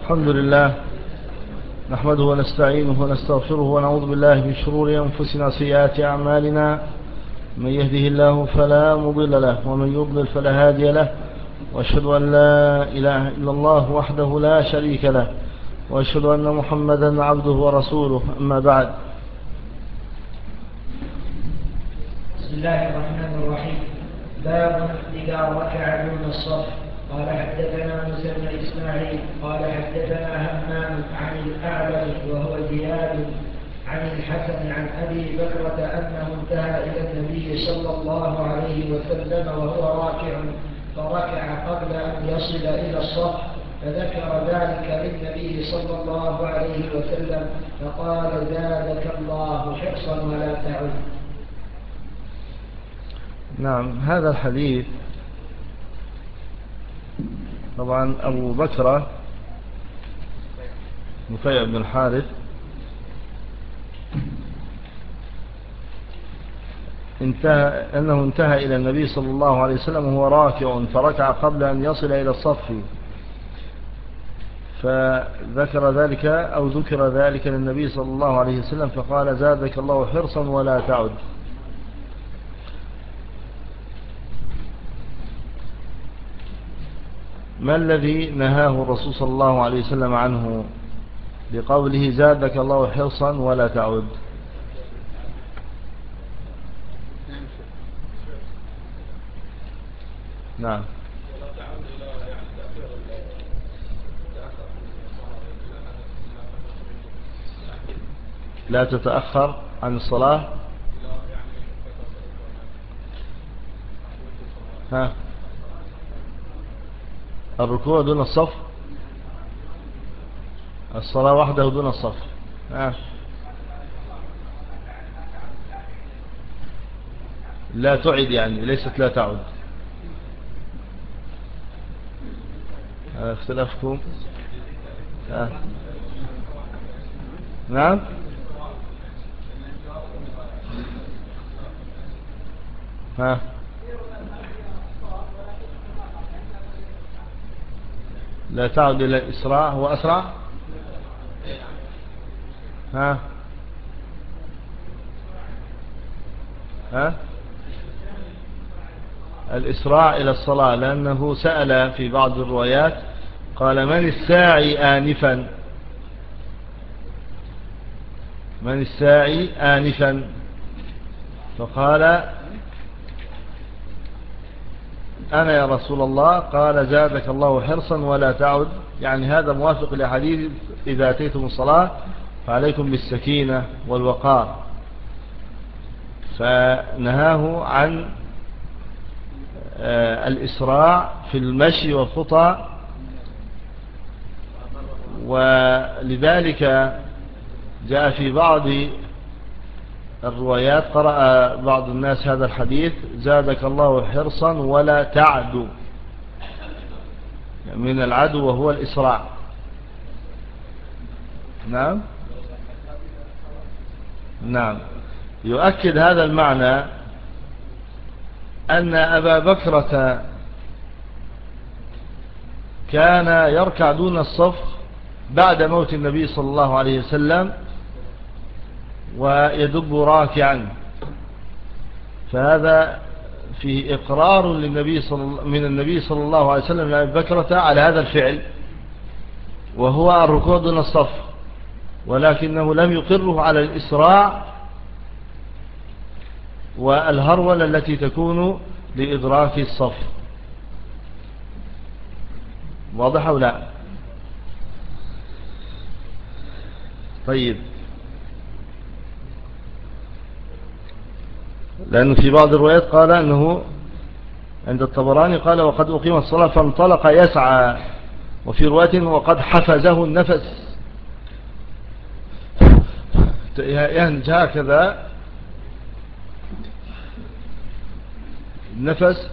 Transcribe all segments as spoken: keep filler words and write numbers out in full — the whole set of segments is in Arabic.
الحمد لله نحمده ونستعينه ونستغفره ونعوذ بالله من شرور أنفسنا وسيئات أعمالنا. من يهده الله فلا مضل له ومن يضلل فلا هادي له، وأشهد أن لا إله إلا الله وحده لا شريك له، وأشهد أن محمدا عبده ورسوله. أما بعد. بسم الله الرحمن الرحيم. باب إذا ركع دون الصف. قال حدثنا موسى بن إسماعيل قال حدثنا همام عن الأعلم وهو زياد عن الحسن عن أبي بكرة أنه انتهى إلى النبي صلى الله عليه وسلم وهو راكع فركع قبل أن يصل إلى الصف، فذكر ذلك للنبي صلى الله عليه وسلم فقال: زادك الله حرصا ولا تعد. نعم، هذا الحديث طبعا أبو بكر نفيع بن الحارث انتهى أنه انتهى إلى النبي صلى الله عليه وسلم وهو راكع فركع قبل أن يصل إلى الصف، فذكر ذلك أو ذكر ذلك للنبي صلى الله عليه وسلم فقال: زادك الله حرصا ولا تعد. ما الذي نهاه الرسول صلى الله عليه وسلم عنه بقوله زادك الله حرصا ولا تعد؟ نعم. لا تتأخر عن الصلاة. ها، الركوع دون الصف، الصلاة وحده دون الصف. ها، لا تعد يعني ليست لا تعد. اختلافكم. ها. نعم. ها، لا تعد إلى الإسراع. هو أسرع. ها ها الإسراع إلى الصلاة، لأنه سأل في بعض الروايات قال: من الساعي آنفا، من الساعي آنفا، فقال: أنا يا رسول الله. قال: زادك الله حرصا ولا تعد، يعني هذا موافق لحديث إذا أتيتم الصلاة فعليكم بالسكينة والوقار، فنهاه عن الإسراع في المشي والخطى. ولذلك جاء في بعض الروايات قرأ بعض الناس هذا الحديث: زادك الله حرصا ولا تعد، من العدو وهو الإسراع. نعم نعم. يؤكد هذا المعنى أن أبا بكرة كان يركع دون الصف بعد موت النبي صلى الله عليه وسلم ويدب راكعا، فهذا فيه إقرار للنبي صلى من النبي صلى الله عليه وسلم لأبي بكرة على هذا الفعل، وهو الركوع دون الصف، ولكنه لم يقره على الإسراع والهرولة التي تكون لإدراك الصف. واضح أو لا؟ طيب، لأنه في بعض الروايات قال أنه عند الطبراني قال: وقد أقيم الصلاة فانطلق يسعى، وفي رواية: وقد حفزه النفس، يهنج هكذا النفس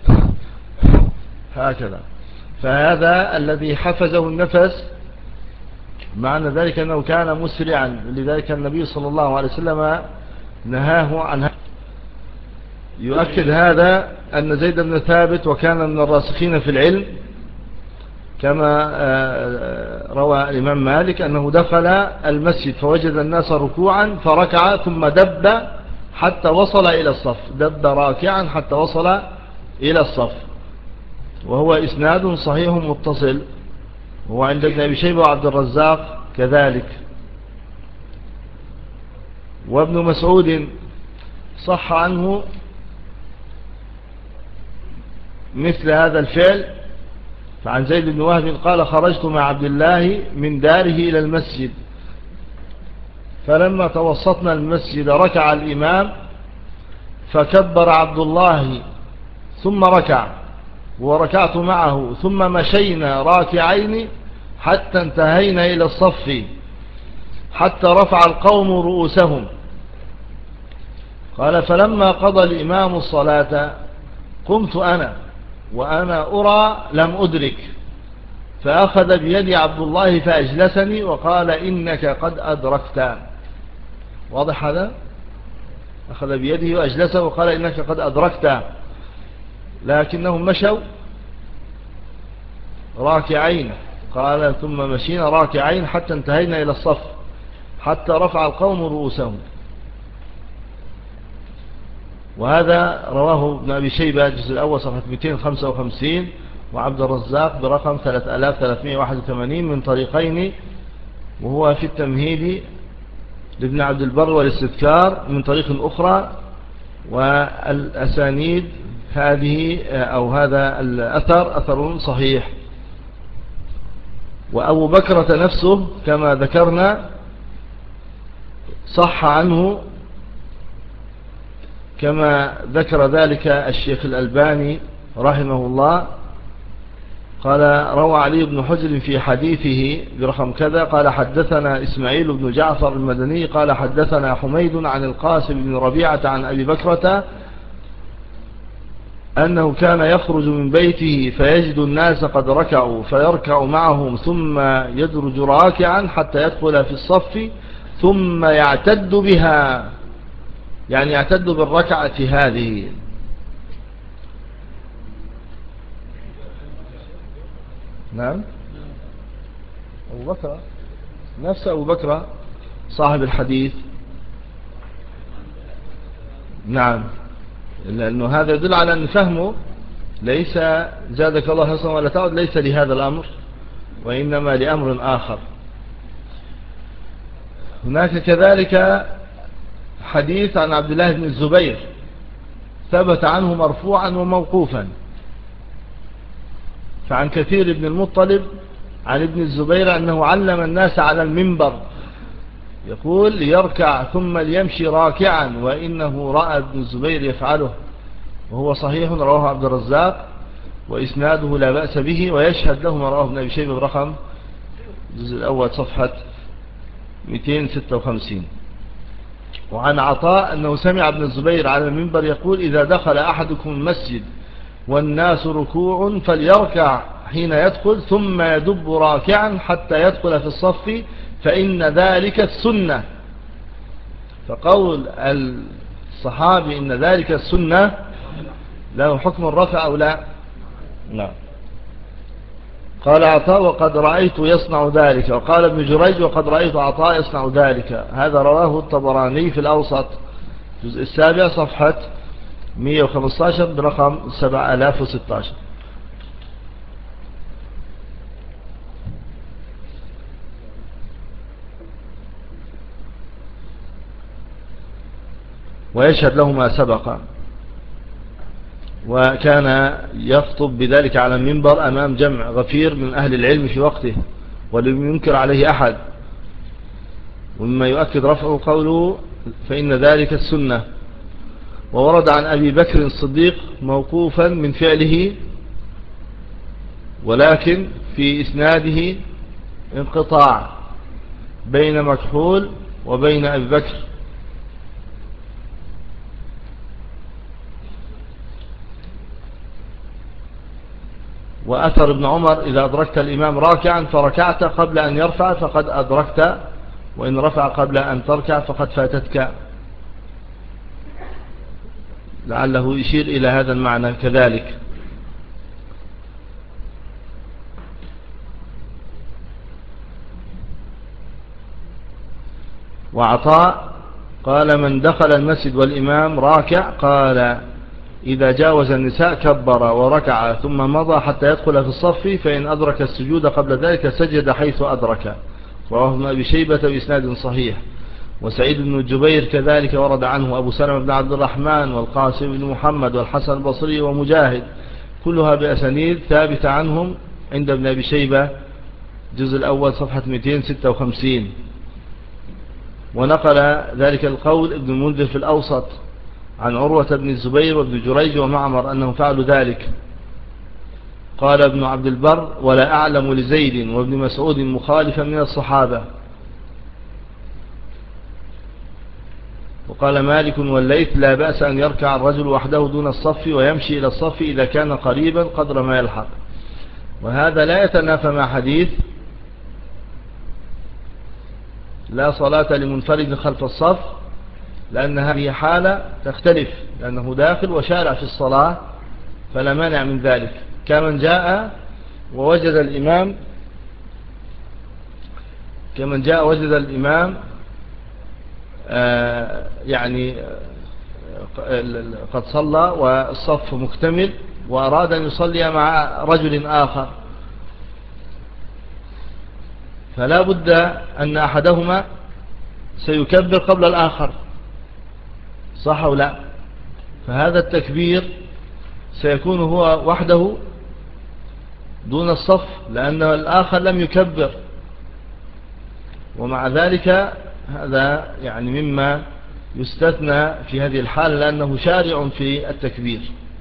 هكذا، فهذا الذي حفزه النفس معنى ذلك أنه كان مسرعا، لذلك النبي صلى الله عليه وسلم نهاه عنها. يؤكد هذا أن زيد بن ثابت وكان من الراسخين في العلم كما روى الإمام مالك أنه دخل المسجد فوجد الناس ركوعا فركع ثم دب حتى وصل إلى الصف، دب راكعا حتى وصل إلى الصف، وهو إسناد صحيح متصل، وهو عند ابن أبي شيبة وعبد الرزاق كذلك. وابن مسعود صح عنه مثل هذا الفعل، فعن زيد بن وهب قال خرجت مع عبد الله من داره إلى المسجد، فلما توسطنا المسجد ركع الإمام فكبر عبد الله ثم ركع وركعت معه، ثم مشينا راكعين حتى انتهينا إلى الصف حتى رفع القوم رؤوسهم. قال فلما قضى الإمام الصلاة قمت أنا وأنا أرى لم أدرك، فأخذ بيدي عبد الله فأجلسني وقال إنك قد أدركت. واضح هذا؟ أخذ بيده وأجلسه وقال إنك قد أدركت، لكنهم مشوا راكعين. قال ثم مشينا راكعين حتى انتهينا إلى الصف حتى رفع القوم رؤوسهم. وهذا رواه ابن أبي شيبة الجزء الأول صفحة مئتين وخمسة وخمسين، وعبد الرزاق برقم ثلاثة آلاف وثلاثمئة وواحد وثمانين من طريقين، وهو في التمهيد لابن عبد البر والاستذكار من طريق أخرى. والأسانيد هذه أو هذا الأثر أثر صحيح. وأبو بكرة نفسه كما ذكرنا صح عنه كما ذكر ذلك الشيخ الألباني رحمه الله. قال روى علي بن حجر في حديثه برقم كذا قال حدثنا إسماعيل بن جعفر المدني قال حدثنا حميد عن القاسم بن ربيعة عن أبي بكرة أنه كان يخرج من بيته فيجد الناس قد ركعوا فيركع معهم ثم يدرج راكعا حتى يدخل في الصف ثم يعتد بها، يعني يعتد بالركعة هذه. نعم أبو بكر نفس أبو بكر صاحب الحديث. نعم، لأنه هذا يدل على أن فهمه ليس زادك الله حسنا ولا تعود ليس لهذا الأمر، وإنما لأمر آخر. هناك كذلك حديث عن عبد الله بن الزبير ثبت عنه مرفوعا وموقوفا، فعن كثير بن المطلب عن ابن الزبير أنه علم الناس على المنبر يقول ليركع ثم ليمشي راكعا، وإنه رأى ابن الزبير يفعله، وهو صحيح رواه عبد الرزاق وإسناده لا بأس به، ويشهد له ما رواه ابن أبي شيبة برقم الجزء الأول صفحة مئتين وستة وخمسين. وعن عطاء أنه سمع ابن الزبير على المنبر يقول إذا دخل أحدكم المسجد والناس ركوع فليركع حين يدخل ثم يدب راكعا حتى يدخل في الصف فإن ذلك السنة. فقول الصحابي إن ذلك السنة له حكم الرفع أو لا؟ لا. قال عطاء وقد رأيت يصنع ذلك، وقال ابن جريج وقد رأيت عطاء يصنع ذلك. هذا رواه الطبراني في الأوسط الجزء السابع صفحة مئة وخمسة عشر برقم سبعة آلاف وستة عشر. ويشهد له ما سبق، وكان يخطب بذلك على المنبر أمام جمع غفير من أهل العلم في وقته ولم ينكر عليه أحد. ومما يؤكد رفعه قوله فإن ذلك السنة. وورد عن أبي بكر الصديق موقوفا من فعله، ولكن في إسناده انقطاع بين مكحول وبين أبي بكر. وأثر ابن عمر إذا أدركت الإمام راكعا فركعت قبل أن يرفع فقد أدركت، وإن رفع قبل أن تركع فقد فاتتك، لعله يشير إلى هذا المعنى كذلك. وعطاء قال من دخل المسجد والإمام راكع قال إذا جاوز النساء كبر وركع ثم مضى حتى يدخل في الصف، فإن أدرك السجود قبل ذلك سجد حيث أدرك. رواه ابن أبي شيبة بإسناد صحيح. وسعيد بن الجبير كذلك ورد عنه أبو سلمة بن عبد الرحمن والقاسم بن محمد والحسن البصري ومجاهد، كلها بأسانيد ثابتة عنهم عند ابن أبي شيبة الجزء الأول صفحة مئتين وستة وخمسين. ونقل ذلك القول ابن المنذر في الأوسط عن عروة بن الزبير وابن جريج ومعمر أنهم فعلوا ذلك. قال ابن عبد البر ولا أعلم لزيد وابن مسعود مخالفا من الصحابة. وقال مالك والليث لا بأس أن يركع الرجل وحده دون الصف ويمشي إلى الصف إذا كان قريبا قدر ما يلحق. وهذا لا يتنافى مع حديث لا صلاة لمنفرد خلف الصف، لأن هذه حالة تختلف، لأنه داخل وشارع في الصلاة فلا مانع من ذلك، كمن جاء ووجد الإمام كمن جاء وجد الإمام آه يعني قد صلى والصف مكتمل وأراد أن يصلي مع رجل آخر، فلا بد أن أحدهما سيكبر قبل الآخر، صح أو لا؟ فهذا التكبير سيكون هو وحده دون الصف لأن الآخر لم يكبر. ومع ذلك هذا يعني مما يستثنى في هذه الحالة لأنه شارع في التكبير.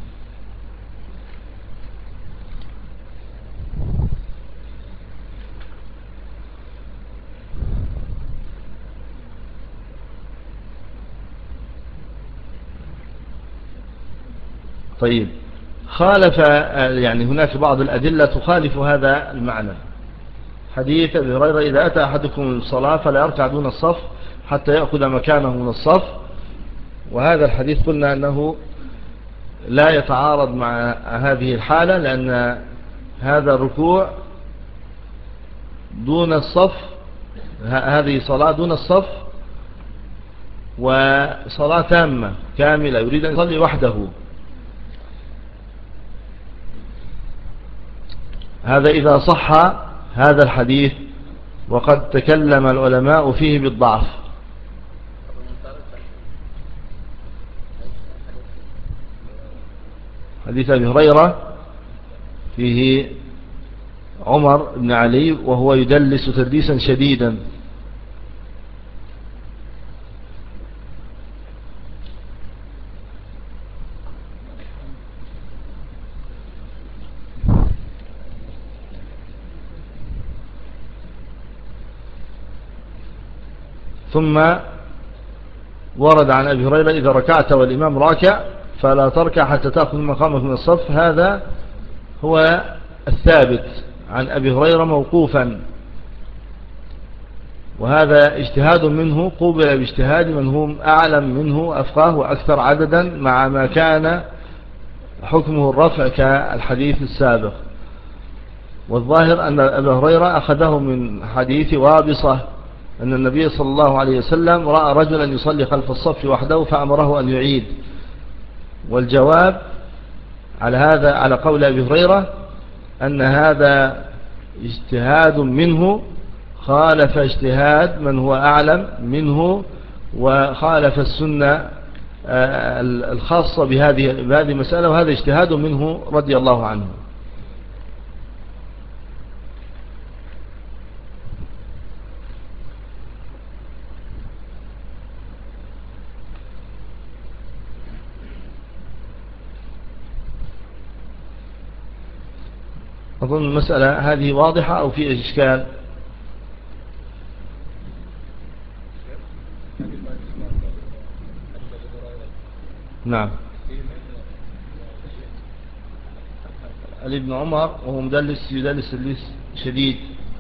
طيب، خالف يعني هناك بعض الأدلة تخالف هذا المعنى. حديث أبي هريرة إذا أتى أحدكم الصلاة فلا يركع دون الصف حتى يأخذ مكانه من الصف، وهذا الحديث قلنا أنه لا يتعارض مع هذه الحالة، لأن هذا الركوع دون الصف، هذه صلاة دون الصف وصلاة تامة كاملة يريد أن يصلي وحده. هذا إذا صح هذا الحديث، وقد تكلم العلماء فيه بالضعف. حديث أبي هريرة فيه عمر بن علي وهو يدلس تدليسا شديدا، ثم ورد عن أبي هريرة إذا ركعت والإمام راكع فلا تركع حتى تأخذ مقامك من الصف. هذا هو الثابت عن أبي هريرة موقوفا، وهذا اجتهاد منه قوبل باجتهاد من هم أعلم منه أفقاه وأكثر عددا، مع ما كان حكمه الرفع كالحديث السابق. والظاهر أن أبي هريرة أخذه من حديث وابصة أن النبي صلى الله عليه وسلم رأى رجلا يصلي خلف الصف وحده فأمره أن يعيد. والجواب على هذا على قول أبي هريرة أن هذا اجتهاد منه خالف اجتهاد من هو أعلم منه، وخالف السنة الخاصة بهذه بهذه المسألة، وهذا اجتهاد منه رضي الله عنه. أظن المسألة هذه واضحة أو في إشكال؟ نعم. علي بن عمر وهو مدلس يدلس تدليس شديد.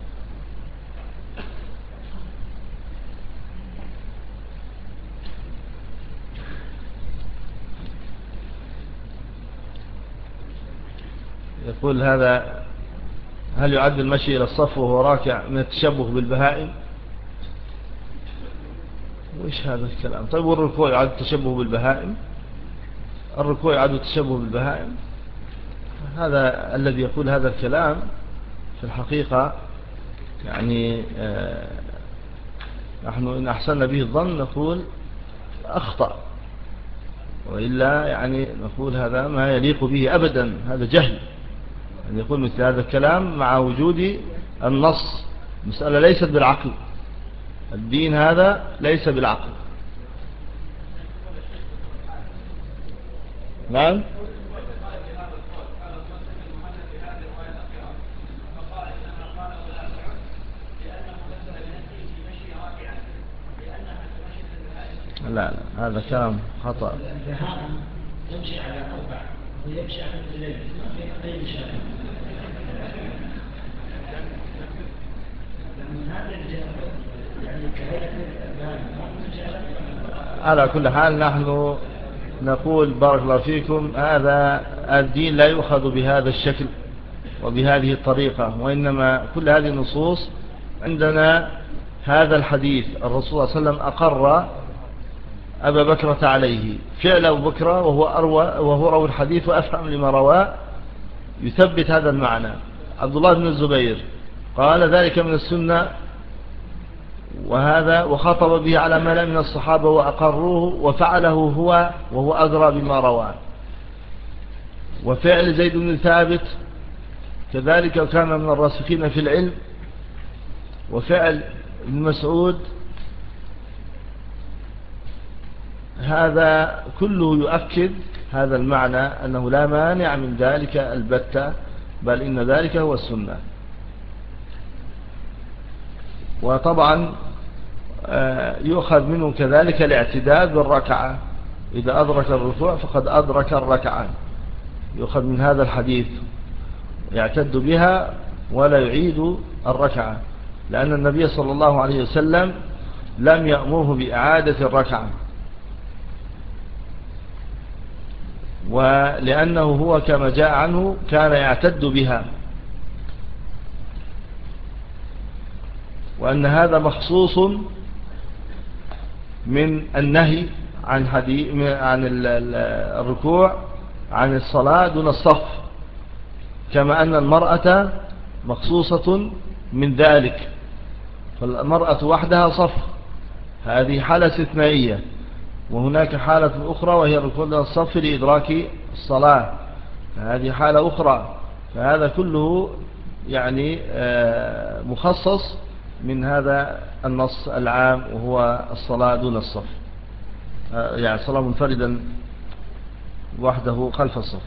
يقول هذا هل يعد المشي إلى الصف وهو راكع من التشبه بالبهائم؟ وإيش هذا الكلام؟ طيب والركوع يعد التشبه بالبهائم؟ الركوع يعد التشبه بالبهائم؟ هذا الذي يقول هذا الكلام في الحقيقة يعني آه نحن إن أحسن به الظن نقول أخطأ، وإلا يعني نقول هذا ما يليق به أبدا، هذا جهل أن يقول مثل هذا الكلام مع وجود النص. المسألة ليست بالعقل، الدين هذا ليس بالعقل. نعم. لا لا هذا كلام خطأ. البهائم يمشي على أربع ويمشي على رجلين، ما في أي مشاكل. على كل حال نحن نقول بارك الله فيكم هذا الدين لا يؤخذ بهذا الشكل وبهذه الطريقة، وإنما كل هذه النصوص عندنا. هذا الحديث الرسول صلى الله عليه وسلم أقر أبا بكرة عليه، فعل أبو بكرة وهو أروى وهو روى الحديث وأفهم لما رواه يثبت هذا المعنى. عبد الله بن الزبير قال ذلك من السنة، وهذا وخاطب به على ملأ من الصحابة وأقروه وفعله هو وهو أدرى بما رواه. وفعل زيد بن ثابت كذلك كان من الراسخين في العلم. وفعل ابن مسعود هذا كله يؤكد هذا المعنى أنه لا مانع من ذلك البتة، بل إن ذلك هو السنة. وطبعا يؤخذ منه كذلك الاعتداد بالركعة، إذا أدرك الركوع فقد أدرك الركعة، يؤخذ من هذا الحديث يعتد بها ولا يعيد الركعة، لأن النبي صلى الله عليه وسلم لم يأمره بإعادة الركعة، ولأنه هو كما جاء عنه كان يعتد بها، وأن هذا مخصوص من النهي عن عن الركوع عن الصلاة دون الصف، كما أن المرأة مخصوصة من ذلك، فالمرأة وحدها صف، هذه حالة استثنائية. وهناك حالة أخرى وهي الركوع دون الصف لإدراك الصلاة، هذه حالة أخرى. فهذا كله يعني مخصص من هذا النص العام، وهو الصلاة دون الصف، يعني الصلاة منفردا وحده خلف الصف.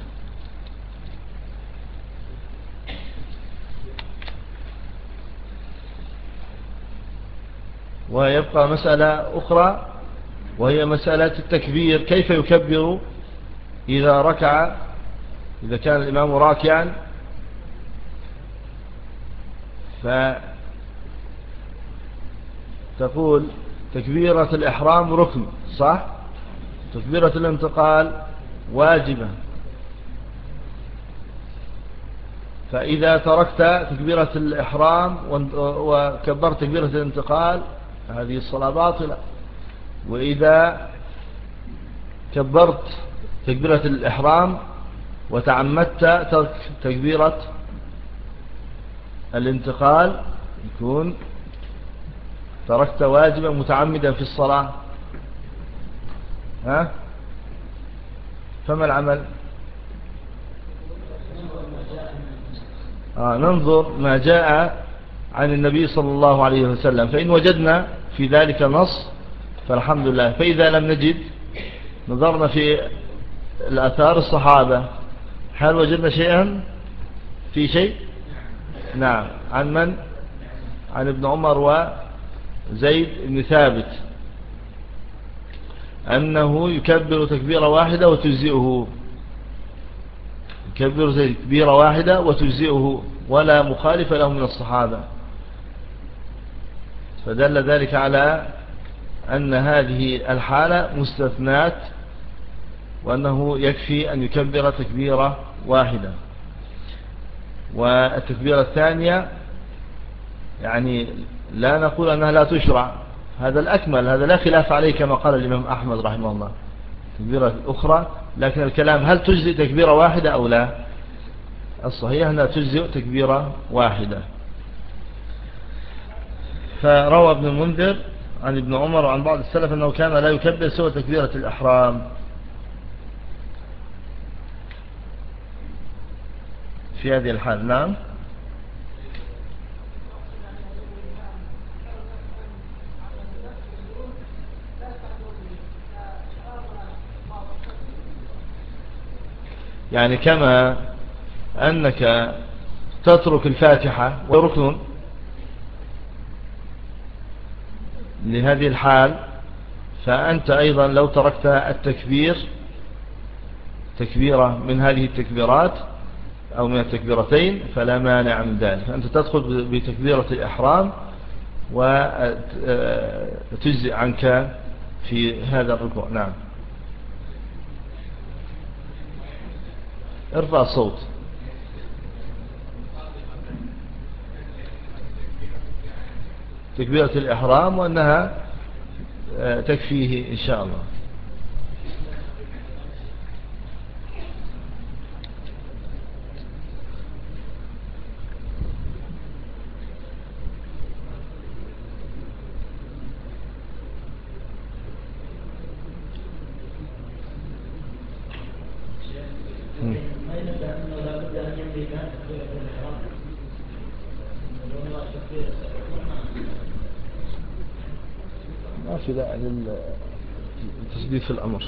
ويبقى مسألة أخرى وهي مسألة التكبير، كيف يكبر إذا ركع، إذا كان الإمام راكعا فتقول تكبيرة الإحرام ركن صح، تكبيرة الانتقال واجبة، فإذا تركت تكبيرة الإحرام وكبرت تكبيرة الانتقال هذه الصلاة باطلة. وإذا كبرت تكبيرة الإحرام وتعمدت ترك تكبيرة الانتقال يكون تركت واجبا متعمدا في الصلاة. ها؟ فما العمل؟ آه ننظر ما جاء عن النبي صلى الله عليه وسلم، فإن وجدنا في ذلك نص فالحمد لله، فإذا لم نجد نظرنا في الآثار الصحابة، هل وجدنا شيئا في شيء؟ نعم. عن من؟ عن ابن عمر وزيد بن ثابت أنه يكبر تكبيرة واحدة وتجزئه، يكبر تكبيرة واحدة وتجزئه ولا مخالف له من الصحابة، فدل ذلك على أن هذه الحالة مستثنات، وأنه يكفي أن يكبر تكبيرة واحدة. والتكبيرة الثانية يعني لا نقول أنها لا تشرع، هذا الأكمل، هذا لا خلاف عليه كما قال الإمام أحمد رحمه الله، تكبيرة أخرى. لكن الكلام هل تجزئ تكبيرة واحدة أو لا؟ الصحيح أنها تجزئ تكبيرة واحدة. فروى ابن المنذر عن ابن عمر وعن بعض السلف أنه كان لا يكبر سوى تكبيرة الإحرام في هذه الحال. نعم. يعني كما أنك تترك الفاتحة وركن لهذه الحال، فأنت أيضا لو تركت التكبير تكبيرة من هذه التكبيرات أو من التكبيرتين فلا مانع من ذلك. أنت تدخل بتكبيرة الإحرام وتجزئ عنك في هذا الركوع. نعم. ارفع الصوت. تكبيرة الإحرام وأنها تكفيه إن شاء الله. ما في داعي للتشديد في الأمر.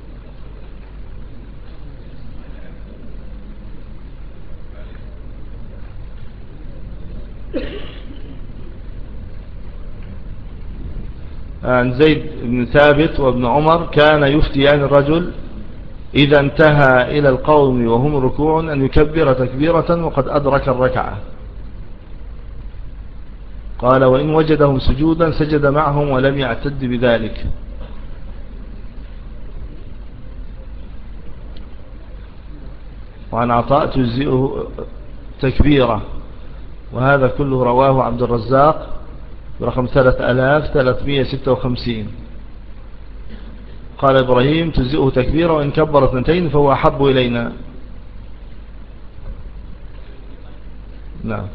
عن زيد بن ثابت وابن عمر كان يفتيان الرجل إذا انتهى إلى القوم وهم ركوع أن يكبر تكبيرة وقد أدرك الركعة. قال وإن وجدهم سجودا سجد معهم ولم يعتد بذلك. وعن عطاء تجزئه تكبيرة، وهذا كله رواه عبد الرزاق برقم ثلاثة آلاف وثلاثمائة وستة وخمسين. قال إبراهيم تجزئه تكبيرة وإن كبر اثنتين فهو أحب إلينا. نعم.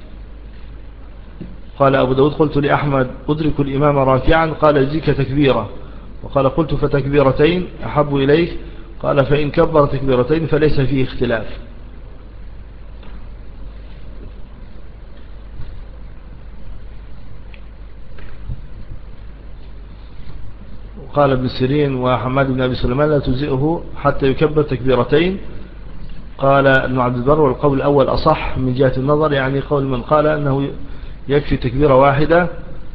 قال أبو داود قلت لأحمد أدرك الإمام راكعا قال يجزيك تكبيرة، وقال قلت فتكبيرتين أحب إليك قال فإن كبر تكبيرتين فليس فيه اختلاف. قال ابن سيرين وحماد بن أبي سليمان لا تجزئه حتى يكبر تكبيرتين. قال ابن عبد البر والقول الأول أصح من جهة النظر، يعني قول من قال أنه يكفي تكبيرة واحدة.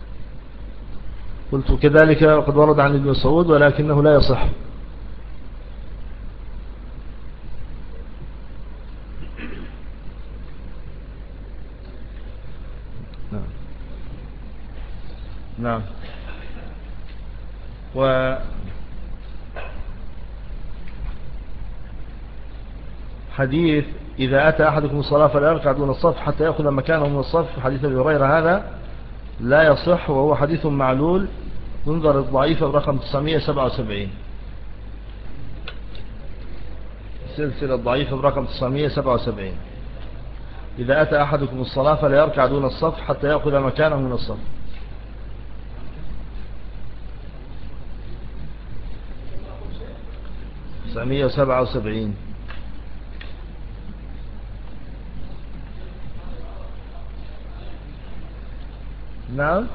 قلت كذلك وقد ورد عن ابن مسعود ولكنه لا يصح. نعم. نعم. و حديث إذا أتى أحدكم الصلاة فلا يركع دون الصف حتى يأخذ مكانه من الصف، حديث أبي هريرة هذا لا يصح، وهو حديث معلول منظر الضعيفة برقم تسعمائة وسبعة وسبعين، سلسلة الضعيفة برقم تسعمائة وسبعة وسبعين. إذا أتى أحدكم الصلاة فلا يركع دون الصف حتى يأخذ مكانه من الصف. تسعمائة وسبعة وسبعين. نعم.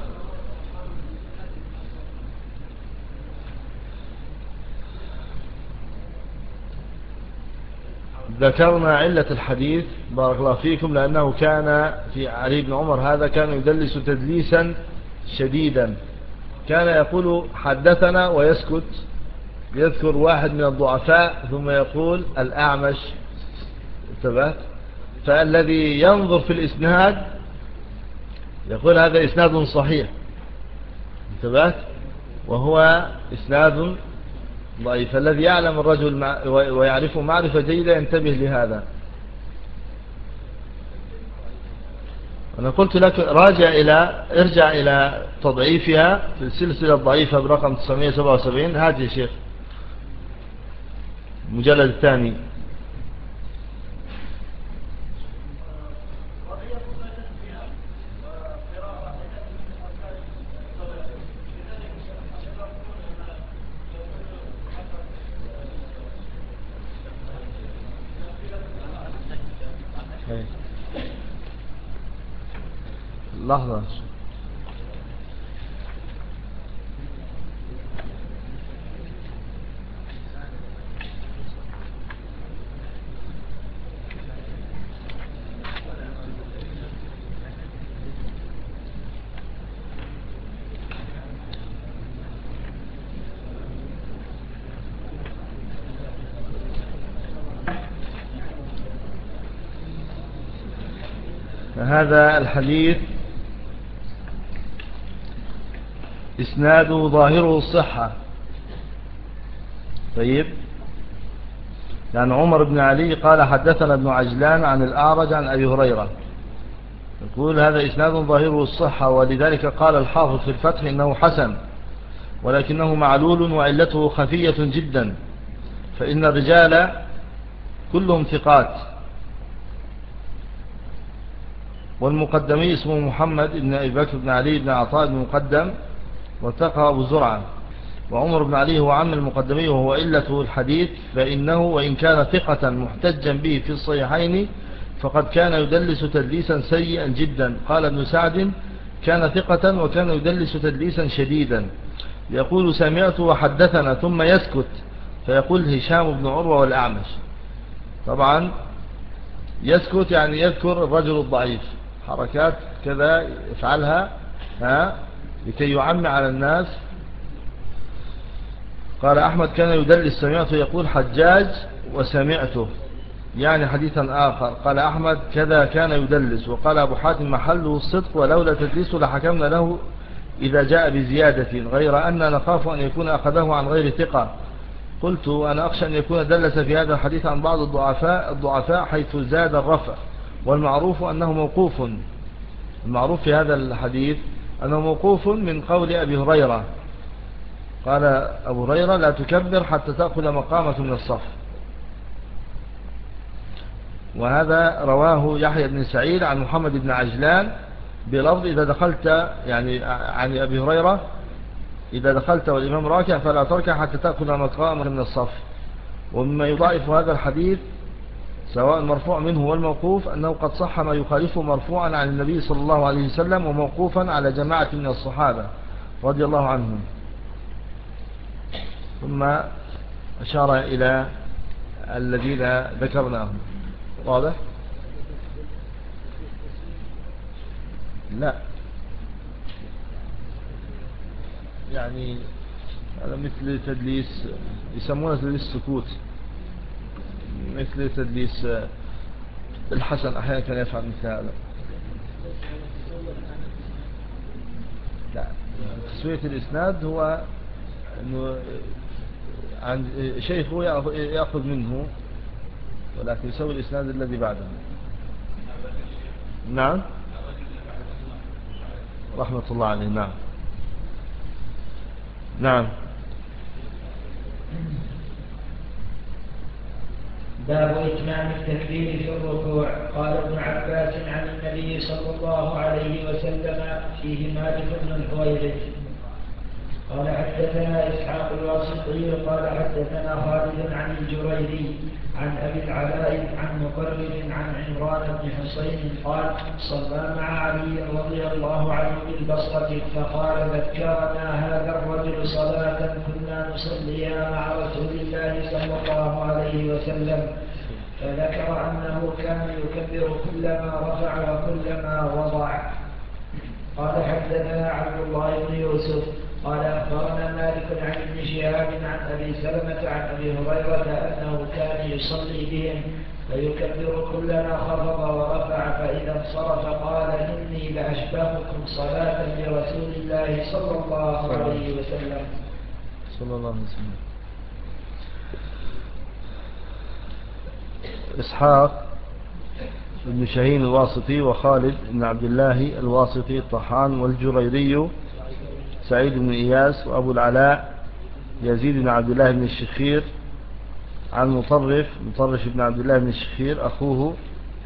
ذكرنا علة الحديث بارك الله فيكم، لأنه كان في علي بن عمر هذا كان يدلس تدليسا شديدا، كان يقول حدثنا ويسكت، يذكر واحد من الضعفاء ثم يقول الأعمش. انتبه، فالذي ينظر في الإسناد يقول هذا إسناد صحيح، انتبه، وهو إسناد ضعيف. الذي يعلم الرجل ويعرفه معرفة جيدة ينتبه لهذا. أنا قلت لك راجع إلى ارجع إلى تضعيفها في السلسلة الضعيفة برقم تسعمائة وسبعة وسبعين. هذه يا شيخ المجلد الثاني. لحظة. هذا الحديث إسناده ظاهره الصحة. طيب، يعني عمر بن علي قال حدثنا ابن عجلان عن الأعرج عن أبي هريرة، يقول هذا إسناد ظاهره الصحة، ولذلك قال الحافظ في الفتح إنه حسن، ولكنه معلول وعلته خفية جدا، فإن الرجال كلهم ثقات. والمقدمي اسمه محمد بن أبي بكر بن علي بن عطاء بن مقدم، وثقه أبو زرعة. وعمر بن علي هو عم المقدمي وهو إلة الحديث، فإنه وإن كان ثقة محتجا به في الصحيحين فقد كان يدلس تدليسا سيئا جدا. قال ابن سعد كان ثقة وكان يدلس تدليسا شديدا، يقول سمعت وحدثنا ثم يسكت، فيقول هشام بن عروة والأعمش. طبعا يسكت يعني يذكر الرجل الضعيف، حركات كذا يفعلها ها لكي يعمي على الناس. قال أحمد كان يدلس سمعته يقول حجاج وسمعته، يعني حديثا آخر. قال أحمد كذا كان يدلس. وقال أبو حاتم محله الصدق، ولولا تدليسه لحكمنا له إذا جاء بزيادة، غير أن نخاف أن يكون أخذه عن غير ثقة. قلت أنا أخشى أن يكون دلس في هذا الحديث عن بعض الضعفاء الضعفاء حيث زاد الرفع، والمعروف أنه موقوف. المعروف في هذا الحديث أنه موقوف من قول أبي هريرة. قال أبو هريرة لا تكبر حتى تأخذ مقامة من الصف. وهذا رواه يحيى بن سعيد عن محمد بن عجلان بلفظ إذا دخلت، يعني عن أبي هريرة إذا دخلت والإمام راكع فلا تركع حتى تأخذ مقامة من الصف. ومما يضاعف هذا الحديث سواء مرفوع منه والموقوف أنه قد صح ما يخالفه مرفوعا عن النبي صلى الله عليه وسلم وموقوفا على جماعة من الصحابة رضي الله عنهم. ثم أشار إلى الذين ذكرناهم. واضح؟ لا، يعني هذا مثل تدليس يسمونه تدليس سكوت، مثل تدليس الحسن أحيانا كان يفعل مثل هذا. لا، تسوية الإسناد هو أنه عن شيخه يأخذ منه، ولكن يسوي الإسناد الذي بعده. نعم، رحمة الله عليه. نعم نعم. باب إتمام التكبير في الركوع. قال ابن عباس عن النبي صلى الله عليه وسلم فيه مالك بن الحويرث قال حدثنا إسحاق الواسطي قال حدثنا خالد عن الجريري عن أبي العلاء عن مقرب عن عمران بن حسين قال صلى مع علي رضي الله عنه بالبصرة فقال ذكرنا هذا الرجل صلاة كنا نصليها مع رسول الله صلى الله عليه وسلم، فذكر أنه كان يكبر كلما رفع وكلما وضع. قال حدثنا عبد الله بن يوسف قال أخبرنا مالك عن ابن شهاب عن أبي سلمة عن أبي هريرة أنه كان يصلي بهم فيكبر كلما خفض ورفع، فإذا انصرف قال إني لأشبهكم صلاة برسول الله صلى الله عليه وسلم. صلى الله عليه وسلم. إسحاق بن شاهين الواسطي، وخالد بن عبد الله الواسطي الطحان، والجريري سعيد بن إياس، وأبو العلاء يزيد بن عبد الله بن الشخير عن مطرف مطرف بن عبد الله بن الشخير أخوه،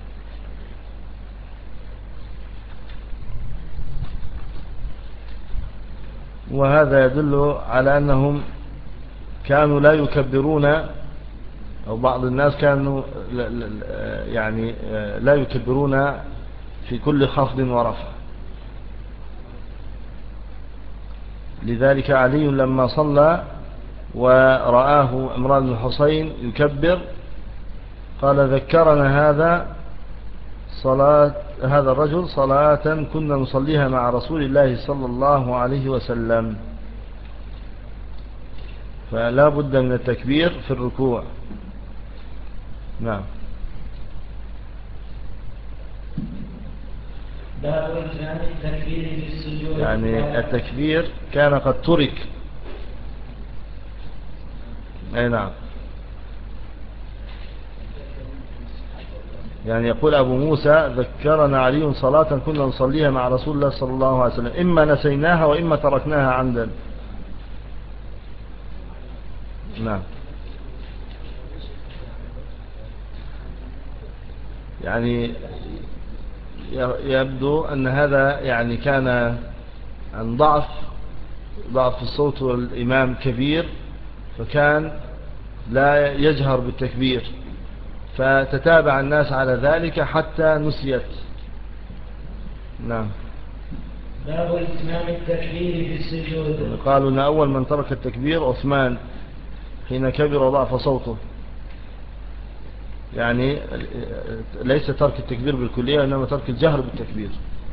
وهذا يدل على أنهم كانوا لا يكبرون، أو بعض الناس كانوا يعني لا يكبرون في كل خفض ورفع. لذلك علي لما صلى ورآه عمران بن الحصين يكبر قال: ذكرنا هذا صلاة هذا الرجل صلاة كنا نصليها مع رسول الله صلى الله عليه وسلم. فلا بد من التكبير في الركوع. نعم. باب إتمام التكبير في السجود. يعني التكبير كان قد ترك. أي نعم. يعني يقول أبو موسى: ذكرنا علي صلاة كنا نصليها مع رسول الله صلى الله عليه وسلم، إما نسيناها وإما تركناها عمدا. نعم. يعني يبدو أن هذا يعني كان عن ضعف ضعف الصوت، والإمام كبير فكان لا يجهر بالتكبير، فتتابع الناس على ذلك حتى نسيت. نعم. باب إتمام التكبير في السجود. قالوا أن أول من ترك التكبير عثمان حين كبر وضعف صوته. يعني ليس ترك التكبير بالكلية، إنما ترك الجهر بالتكبير.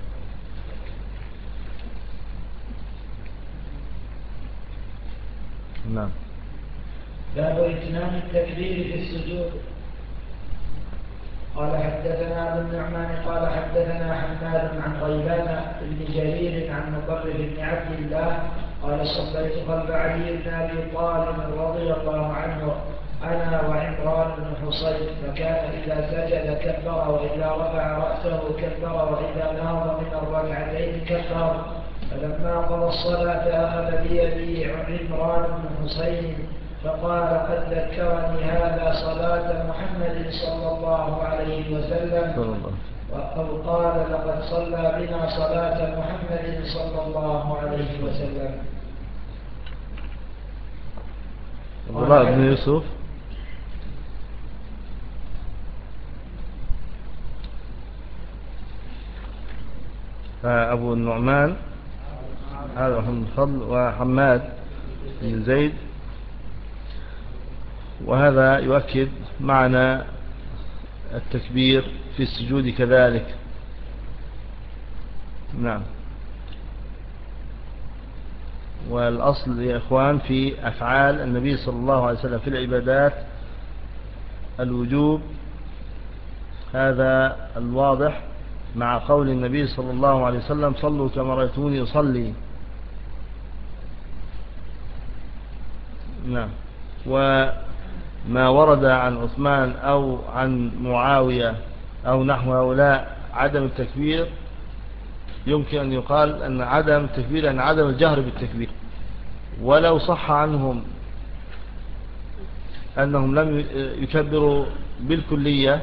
نعم. باب إتمام التكبير في السجود. قال حدثنا ابو النعمان قال حدثنا حماد عن غيلان بن جرير عن مطرف بن عبد الله قال: صليت خلف علي بن ابي طالب رضي الله عنه انا وعمران بن حصين، فكان اذا سجد كبر، واذا رفع راسه كبر، واذا نهض من الركعتين كبر. فلما قضى الصلاه اخذ بيدي عمران بن حصين فقال: قد ذكرني هذا صلاة محمد صلى الله عليه وسلم، أو قال: لقد صلى بنا صلاة محمد صلى الله عليه وسلم. عبد الله بن يوسف أبو النعمان هذا محمد الفضل، وحماد بن زيد، وهذا يؤكد معنى التكبير في السجود كذلك. نعم. والأصل يا إخوان في أفعال النبي صلى الله عليه وسلم في العبادات الوجوب، هذا الواضح مع قول النبي صلى الله عليه وسلم: صلوا كما رأيتوني أصلي. نعم. وما ورد عن عثمان أو عن معاوية أو نحو هؤلاء عدم التكبير، يمكن أن يقال أن عدم التكبير أن عدم الجهر بالتكبير، ولو صح عنهم أنهم لم يكبروا بالكلية،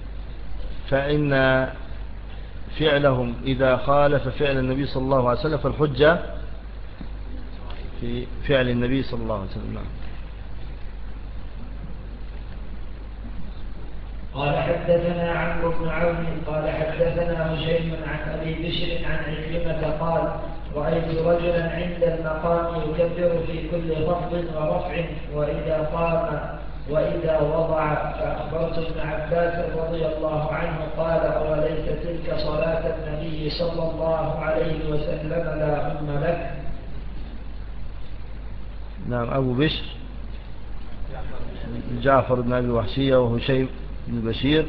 فإن فعلهم إذا خالف فعل النبي صلى الله عليه وسلم فالحجة في فعل النبي صلى الله عليه وسلم. قال حدثنا عمرو بن عون قال حدثنا هشيم عن أبي بشر عن عكرمة قال: رأيت رجلا عند المقام يكبر في كل خفض ورفع وإذا قام وإذا وضع، فأخبرت ابن عباس رضي الله عنه قال: أوليس تلك صلاة النبي صلى الله عليه وسلم لا أم لك؟ نعم. أبو بشر جعفر بن أبي وحشية وهشيم بن بشير،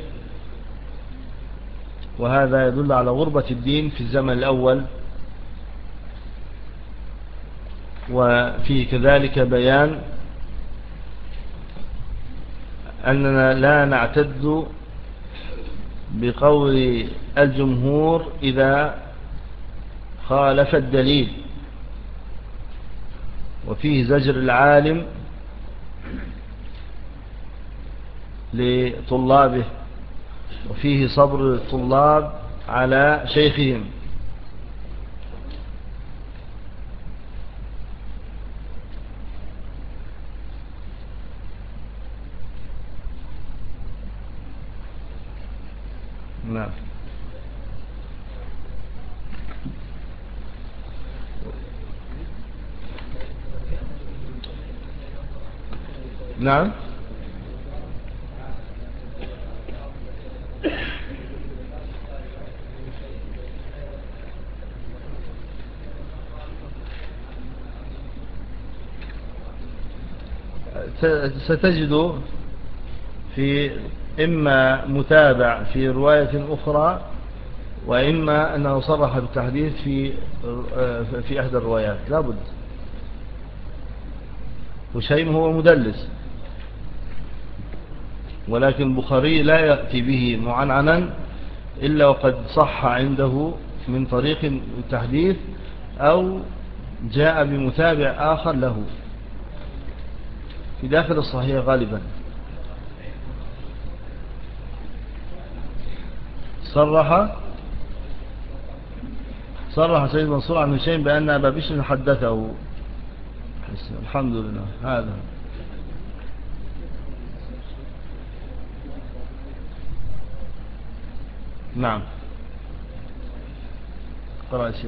وهذا يدل على غربة الدين في الزمن الأول، وفيه كذلك بيان أننا لا نعتد بقول الجمهور إذا خالف الدليل، وفيه زجر العالم لطلابه، وفيه صبر الطلاب على شيخهم. نعم. نعم. ستجد في إما متابع في رواية أخرى، وإما أنه صرح بالتحديث في في إحدى الروايات، لا بد. وشيم هو مدلس، ولكن البخاري لا يأتي به معنعنا إلا وقد صح عنده من طريق التحديث أو جاء بمتابع آخر له في داخل الصحيح غالبا. صرح صرح سيد منصور عن هشيم بأن أبا بشر حدثه. الحمد لله. هذا نعم. قرأ الشيخ.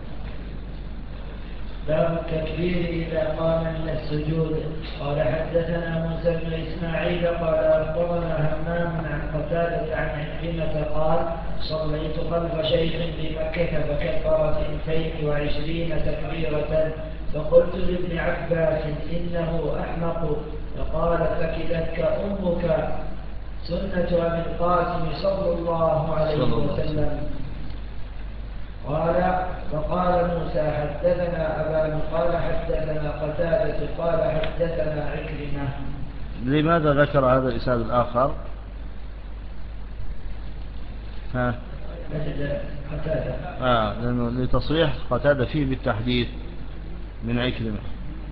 باب التكبير إذا قام من السجود. قال حدثنا موسى بن إسماعيل قال أخبرنا همام عن قتادة عن عكرمة قال صليت خلف شيخ بمكة فكبر اثنتين وعشرين تكبيرة، فقلت لابن عباس إنه أحمق، فقال فكلتك أمك، سنة أبي القاسم صلى الله عليه وسلم. قال فقال موسى حدثنا أبان قال حدثنا قتادة قال حدثنا عكرمة. لماذا ذكر هذا الإسناد الآخر؟ ها قتادة آه لأنه لتصريح قتادة فيه بالتحديث من عكرمة،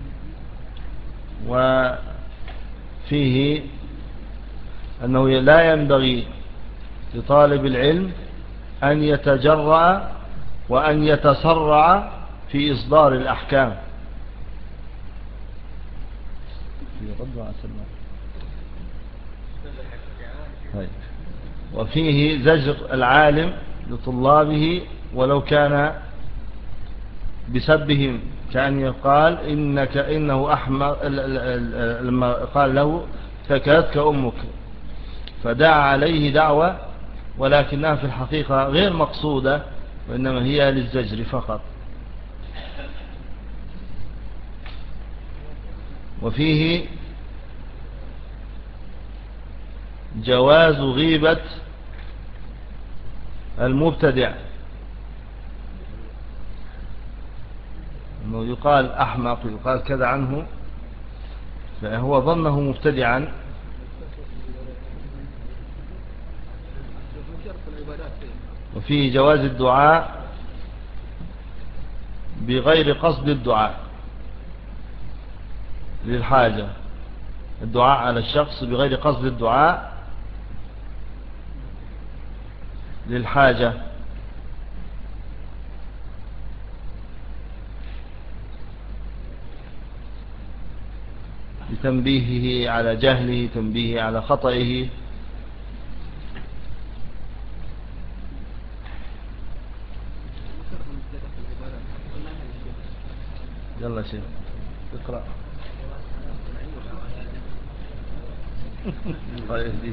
وفيه أنه لا ينبغي لطالب العلم أن يتجرأ وأن يتسرع في إصدار الأحكام. وفيه زجر العالم لطلابه ولو كان بسبهم، كأن يقال إنك إنه أحمق، لما قال له فكلتك أمك، فدعا عليه دعوة ولكنها في الحقيقة غير مقصودة، وإنما هي للزجر فقط. وفيه جواز غيبة المبتدع، أنه يقال أحمق، يقال كذا عنه، فهو ظنه مبتدعا. وفيه جواز الدعاء بغير قصد الدعاء للحاجة، الدعاء على الشخص بغير قصد الدعاء للحاجة. لتنبيهه على جهله، تنبيهه على خطئه. يلا شيخ اقرأ. الله يهديك.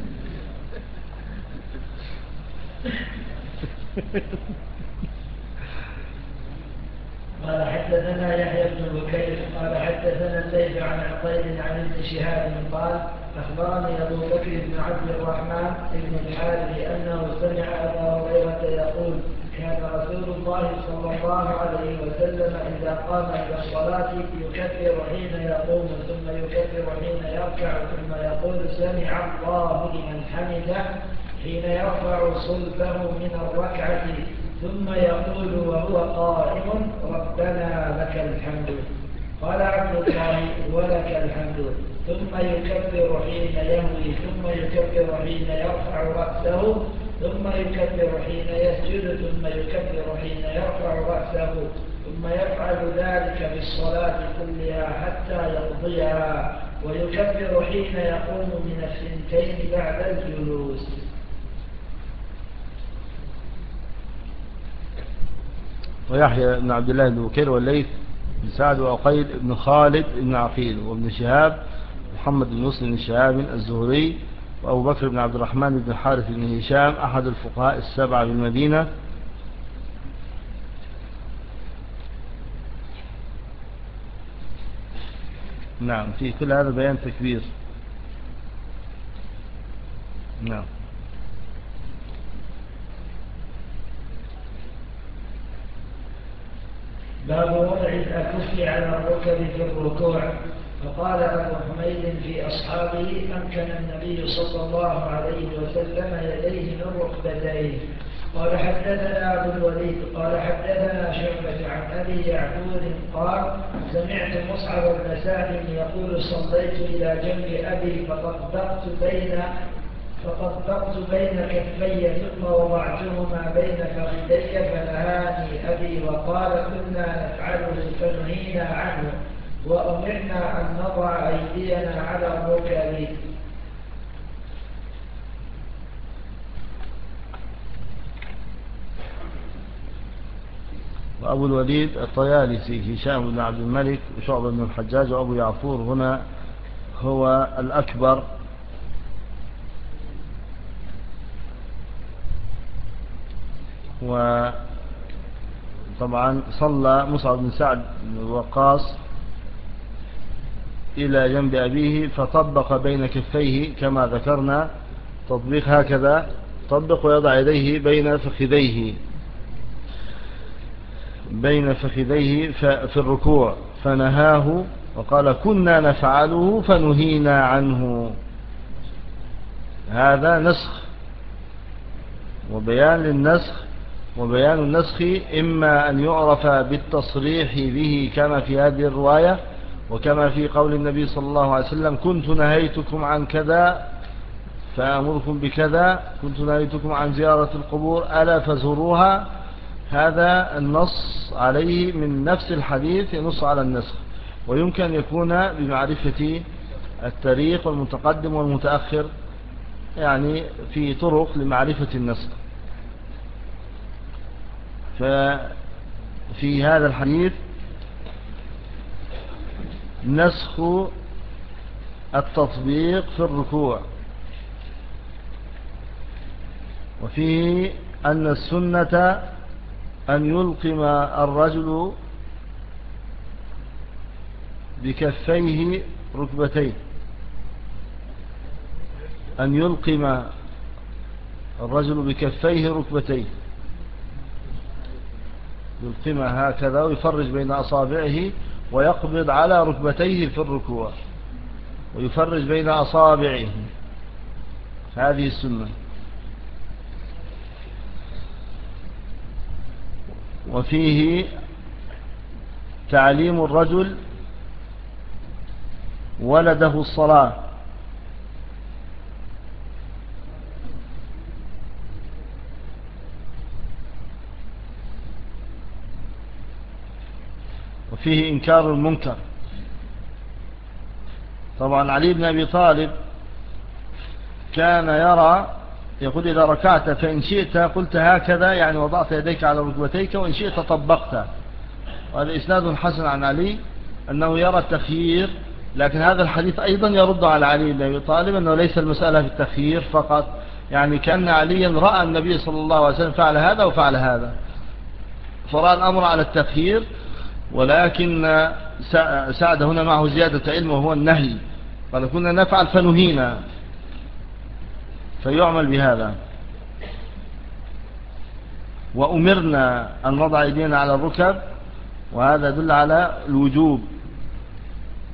قال حدثنا يحيى بن بكير قال حدثنا الليث عن عقيل عن ابن شهاب قال أخبرني أبو بكر بن عبد الرحمن بن الحارث أنه سمع أبا هريرة يقول كان رسول الله صلى الله عليه وسلم إذا قام إلى الصلاة يكبر حين يقوم ثم يكبر حين يركع ثم يقول سمع الله لمن حمده حين يرفع صلبه من الركعة ثم يقول وهو قائم ربنا لك الحمد. قال عبد الله ولك الحمد. ثم يكبر حين يهوي ثم يكبر حين يرفع رأسه ثم يكبر حين يسجد ثم يكبر حين يرفع رأسه ثم يفعل ذلك في الصلاة كلها حتى يقضيها ويكبر حين يقوم من الثنتين بعد الجلوس. ويحيى بن عبد الله بن بكير والليث بن سعد وعقيل بن خالد بن عقيل وابن شهاب محمد بن مسلم بن شهاب الزهري وأبو بكر بن عبد الرحمن بن الحارث بن هشام أحد الفقهاء السبعة بالمدينة. نعم، في كل هذا بيان تكبير. نعم. باب وضع الأكف على الركب في الركوع. فقال أبو حميد في أصحابه أمكن النبي صلى الله عليه وسلم يديه من ركبتيه. قال حدثنا أبو الوليد قال حدثنا شعبة عن أبي يعقوب قال سمعت مصعب بن سعد يقول صليت إلى جنب أبي فطبقت بين فطبقت بين كفي ثم وضعتهما بين فخذي فنهاني أبي وقال كنا نفعله فنهينا عنه وأمرنا أن نضع أيدينا على الركب. وأبو الوليد الطيالسي هشام بن عبد الملك وشعبة بن الحجاج وأبو يعفور هنا هو الأكبر، وطبعا صلى مصعب بن سعد بن وقاص إلى جنب أبيه فطبق بين كفيه كما ذكرنا تطبيق هكذا، طبق ويضع يديه بين فخذيه بين فخذيه في الركوع فنهاه وقال كنا نفعله فنهينا عنه. هذا نسخ وبيان للنسخ، وبيان النسخ إما أن يعرف بالتصريح به كما في هذه الرواية وكما في قول النبي صلى الله عليه وسلم كنت نهيتكم عن كذا فأمركم بكذا، كنت نهيتكم عن زيارة القبور ألا فزوروها. هذا النص عليه من نفس الحديث ينص على النسخ، ويمكن أن يكون بمعرفة التاريخ والمتقدم والمتأخر، يعني في طرق لمعرفة النسخ. ففي هذا الحديث نسخ التطبيق في الركوع، وفيه أن السنة أن يلقم الرجل بكفيه ركبتيه، أن يلقم الرجل بكفيه ركبتيه، يلقمها هكذا ويفرج بين أصابعه ويقبض على ركبتيه في الركوع ويفرج بين أصابعه. هذه السنة. وفيه تعليم الرجل ولده الصلاة، وفيه إنكار المنكر. طبعا علي بن أبي طالب كان يرى يقول إذا ركعت فإن شئت قلت هكذا، يعني وضعت يديك على ركبتيك، وإن شئت طبقت. وهذا إسناد حسن عن علي أنه يرى التخيير، لكن هذا الحديث أيضا يرد على علي بن أبي طالب أنه ليس المسألة في التخيير فقط، يعني كأن عليا رأى النبي صلى الله عليه وسلم فعل هذا وفعل هذا فرأى الأمر على التخيير، ولكن سعد هنا معه زيادة علم وهو النهي، قال كنا نفعل فنهينا، فيعمل بهذا. وأمرنا أن نضع يدينا على الركب، وهذا يدل على الوجوب.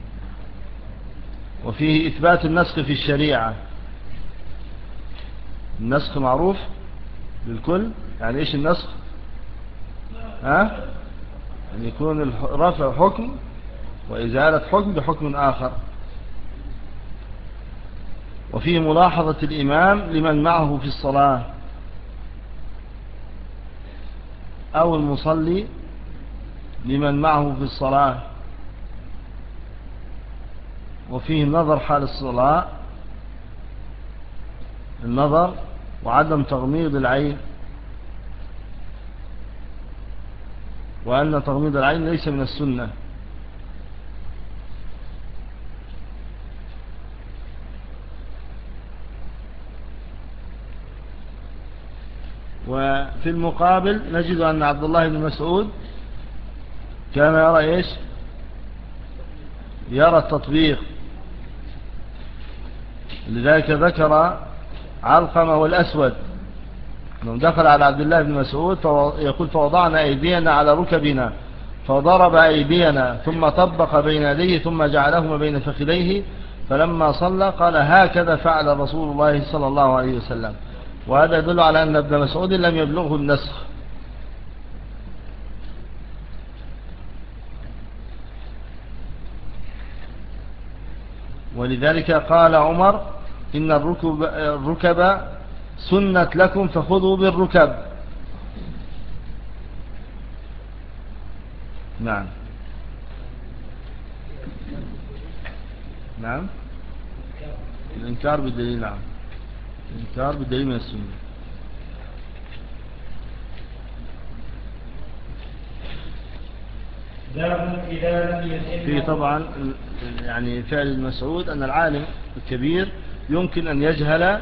وفيه إثبات النسخ في الشريعة، النسخ معروف للكل. يعني إيش النسخ؟ ها؟ أن يكون رفع حكم وإزالة حكم بحكم آخر. وفيه ملاحظة الإمام لمن معه في الصلاة أو المصلي لمن معه في الصلاة. وفيه النظر حال الصلاة، النظر وعدم تغميض العين، وأن تغميض العين ليس من السنة. وفي المقابل نجد أن عبد الله بن مسعود كان يرى إيش؟ يرى التطبيق. لذلك ذكر علقمة والأسود أنه دخل على عبد الله بن مسعود يقول فوضعنا أيدينا على ركبنا فضرب أيدينا ثم طبق بين يديه ثم جعلهما بين فخذيه، فلما صلى قال هكذا فعل رسول الله صلى الله عليه وسلم. وهذا يدل على أن ابن مسعود لم يبلغه النسخ. ولذلك قال عمر إن الركب, الركب سنت لكم فخذوا بالركب. نعم نعم الإنكار بالدليل. نعم الإنكار بالدليل من السنة. في طبعا يعني فعل المسعود أن العالم الكبير يمكن أن يجهل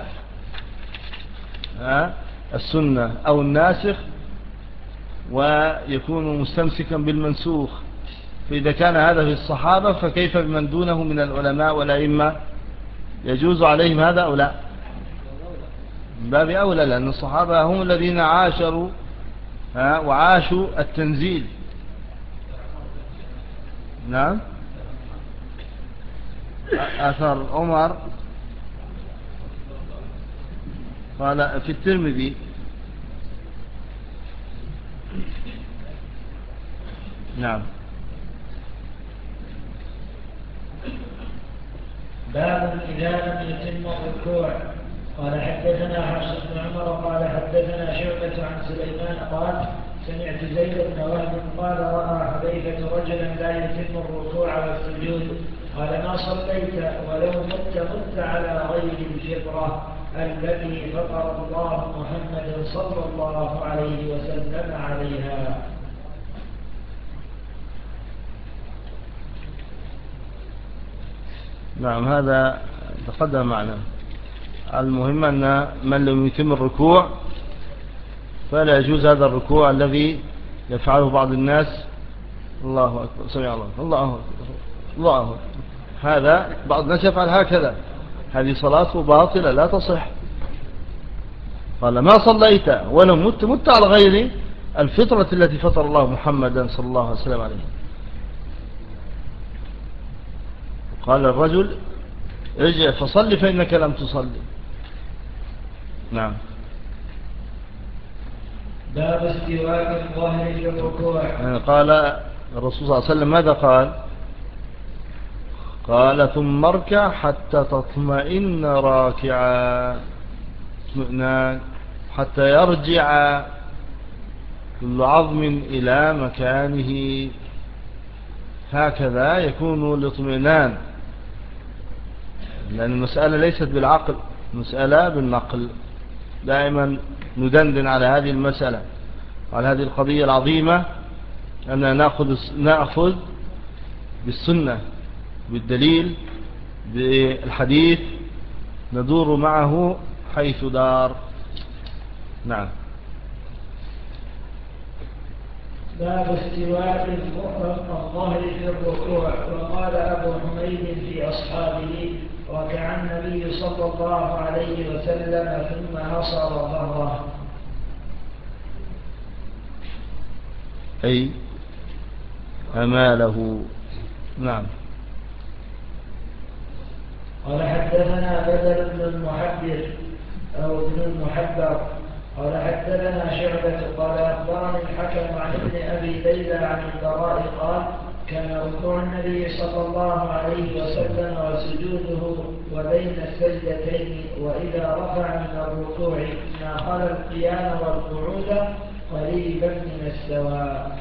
السنة أو الناسخ ويكون مستمسكا بالمنسوخ. فإذا كان هذا في الصحابة فكيف بمن دونه من العلماء والأئمة؟ يجوز عليهم هذا أو لا؟ من باب أولى، لأن الصحابة هم الذين عاشروا وعاشوا التنزيل. نعم أثر عمر قال في الترمذي. نعم باب إذا لم يتم الركوع. قال حدثنا حفص بن عمر قال حدثنا شعبة عن سليمان قال سمعت زيد بن وهب قال رأى حذيفة رجلا لا يتم الركوع والسجود قال ما صليت ولو مت مت على غير الفطرة التي فطر الله محمدا صلى الله عليه وسلم عليها. نعم هذا تقدم معنا. المهم أن من لم يتم الركوع فلا يجوز هذا الركوع الذي يفعله بعض الناس. الله أكبر سمع الله الله أكبر الله أكبر. هذا بعض الناس يفعل هكذا، هذه صلاته باطلة لا تصح. قال ما صليت ولو مت مت على غير الفطرة التي فطر الله محمدا صلى الله عليه وسلم عليه. قال الرجل ارجع فصل فإنك لم تصلي. نعم باب استواء الظهر في الركوع. قال الرسول صلى الله عليه وسلم ماذا قال؟ قال ثم اركع حتى تطمئن راكعا، اطمئنان حتى يرجع كل عظم إلى مكانه. هكذا يكون الاطمئنان، لأن المسألة ليست بالعقل، مسألة بالنقل. دائما ندندن على هذه المسألة، على هذه القضية العظيمة، أننا نأخذ, نأخذ بالسنة بالدليل بالحديث ندور معه حيث دار. نعم باب استواء الظهر في الركوع. وقال أبو حميد في أصحابه ركع النبي صلى الله عليه وسلم ثم نصر ظهره، أي أماله. نعم قال حدثنا بدر بن المحدث أو ابن المحبر قال حدثنا شعبة قال أخبرني الحكم عن ابن أبي ليلى عن البراء قال كان ركوع النبي صلى الله عليه وسلم وسجوده وبين السجدتين وإذا رفع من الركوع ما خلا القيام والقعود قريبا من السواء.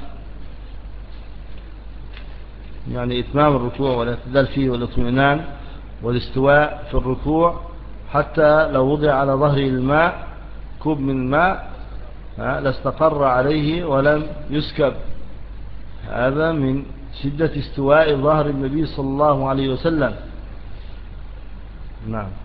يعني إتمام الركوع والاعتدال فيه والاطمئنان والاستواء في الركوع، حتى لو وضع على ظهر الماء كوب من ماء لاستقر عليه ولم يسكب. هذا من شدة استواء ظهر النبي صلى الله عليه وسلم. نعم.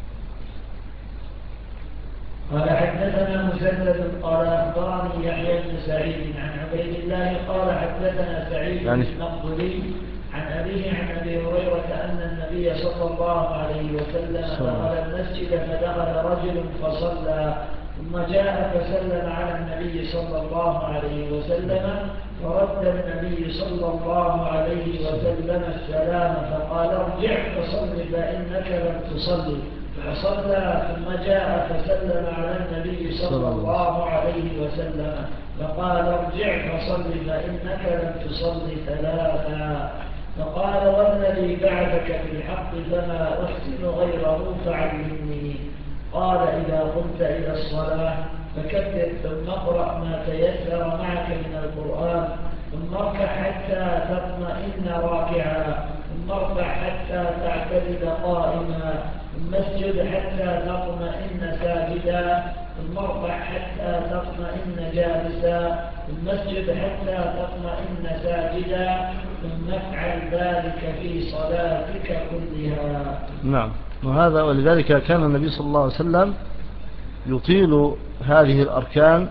قال حدثنا مسدد قال أخبرني يحيى بن سعيد عن عبيد الله قال حدثنا سعيد يعني المقبري عن أبيه عن أبي هريرة أن النبي صلى الله عليه وسلم دخل المسجد فدخل رجل فصلى ثم جاء فسلم على النبي صلى الله عليه وسلم فرد النبي صلى الله عليه وسلم السلام فقال ارجع فصل فإنك لم تصلي فصلى ثم جاء فسلم على النبي صلى الله عليه وسلم فقال ارجع فصل فإنك لم تصلي ثلاثا فقال والذي بعثك بالحق فما أحسن غيره فعلمني. قال إذا قمت إلى الصلاة فكبر ثم اقرأ ما تيسر معك من القرآن ثم اركع حتى تطمئن راكعا ثم ارفع حتى تعتدل قائما ثم اسجد حتى تطمئن ساجدا ثم ارفع حتى تطمئن جالسا ثم اسجد حتى تطمئن ساجدا ثم افعل ذلك في صلاتك كلها. نعم. وهذا ولذلك كان النبي صلى الله عليه وسلم يطيل هذه الأركان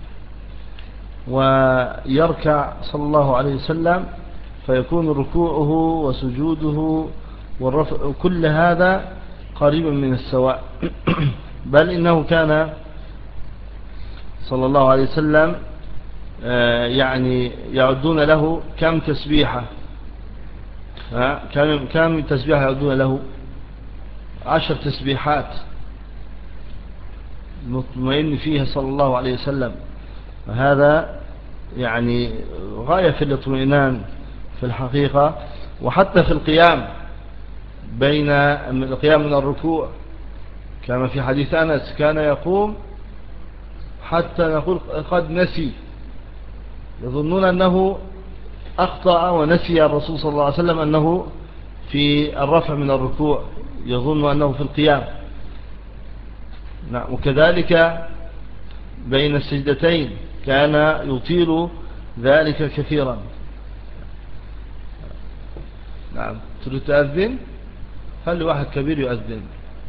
ويركع صلى الله عليه وسلم فيكون ركوعه وسجوده والرفع كل هذا قريبا من السواء. بل إنه كان صلى الله عليه وسلم يعني يعدون له كم تسبيحة كم كم تسبيحة يعدون له عشر تسبيحات مطمئن فيها صلى الله عليه وسلم. هذا يعني غاية في الاطمئنان في الحقيقة. وحتى في القيام بين القيام من الركوع كما في حديث أنس كان يقوم حتى نقول قد نسي، يظنون أنه أخطأ ونسي الرسول صلى الله عليه وسلم أنه في الرفع من الركوع، يظن أنه في القيام. نعم. وكذلك بين السجدتين كان يطيل ذلك كثيرا. نعم. تريد تأذن؟ خلي واحد كبير يؤذن.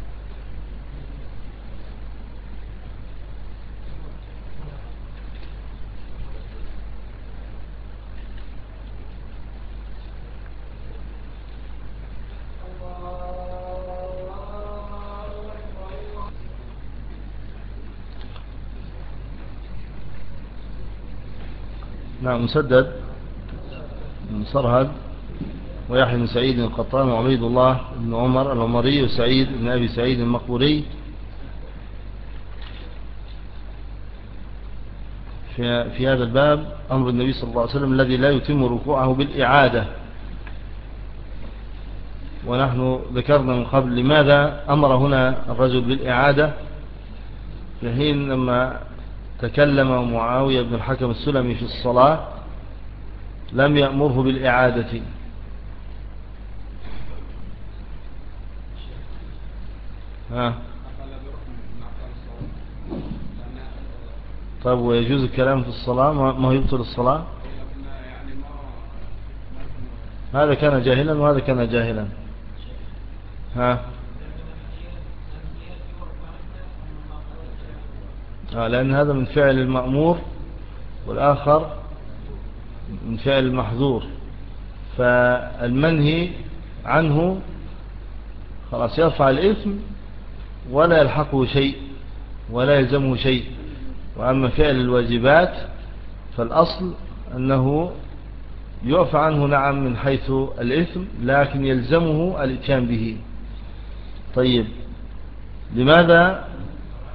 نعم. مسدد بن صرهد ويحيى بن سعيد القطان وعبيد الله بن عمر العمري وسعيد بن أبي سعيد المقبوري في, في هذا الباب أمر النبي صلى الله عليه وسلم الذي لا يتم ركوعه بالإعادة. ونحن ذكرنا من قبل لماذا أمر هنا الرجل بالإعادة في حين لما تكلم معاوية بن الحكم السلمي في الصلاة لم يأمره بالإعادة. ها. طيب ويجوز الكلام في الصلاة ما يبطل الصلاة؟ هذا كان جاهلا وهذا كان جاهلا. ها. آه لأن هذا من فعل المأمور والآخر من فعل المحظور، فالمنهي عنه خلاص يرفع الإثم ولا يلحقه شيء ولا يلزمه شيء. وأما فعل الواجبات فالأصل أنه يعفى عنه نعم من حيث الإثم لكن يلزمه الاتيان به. طيب لماذا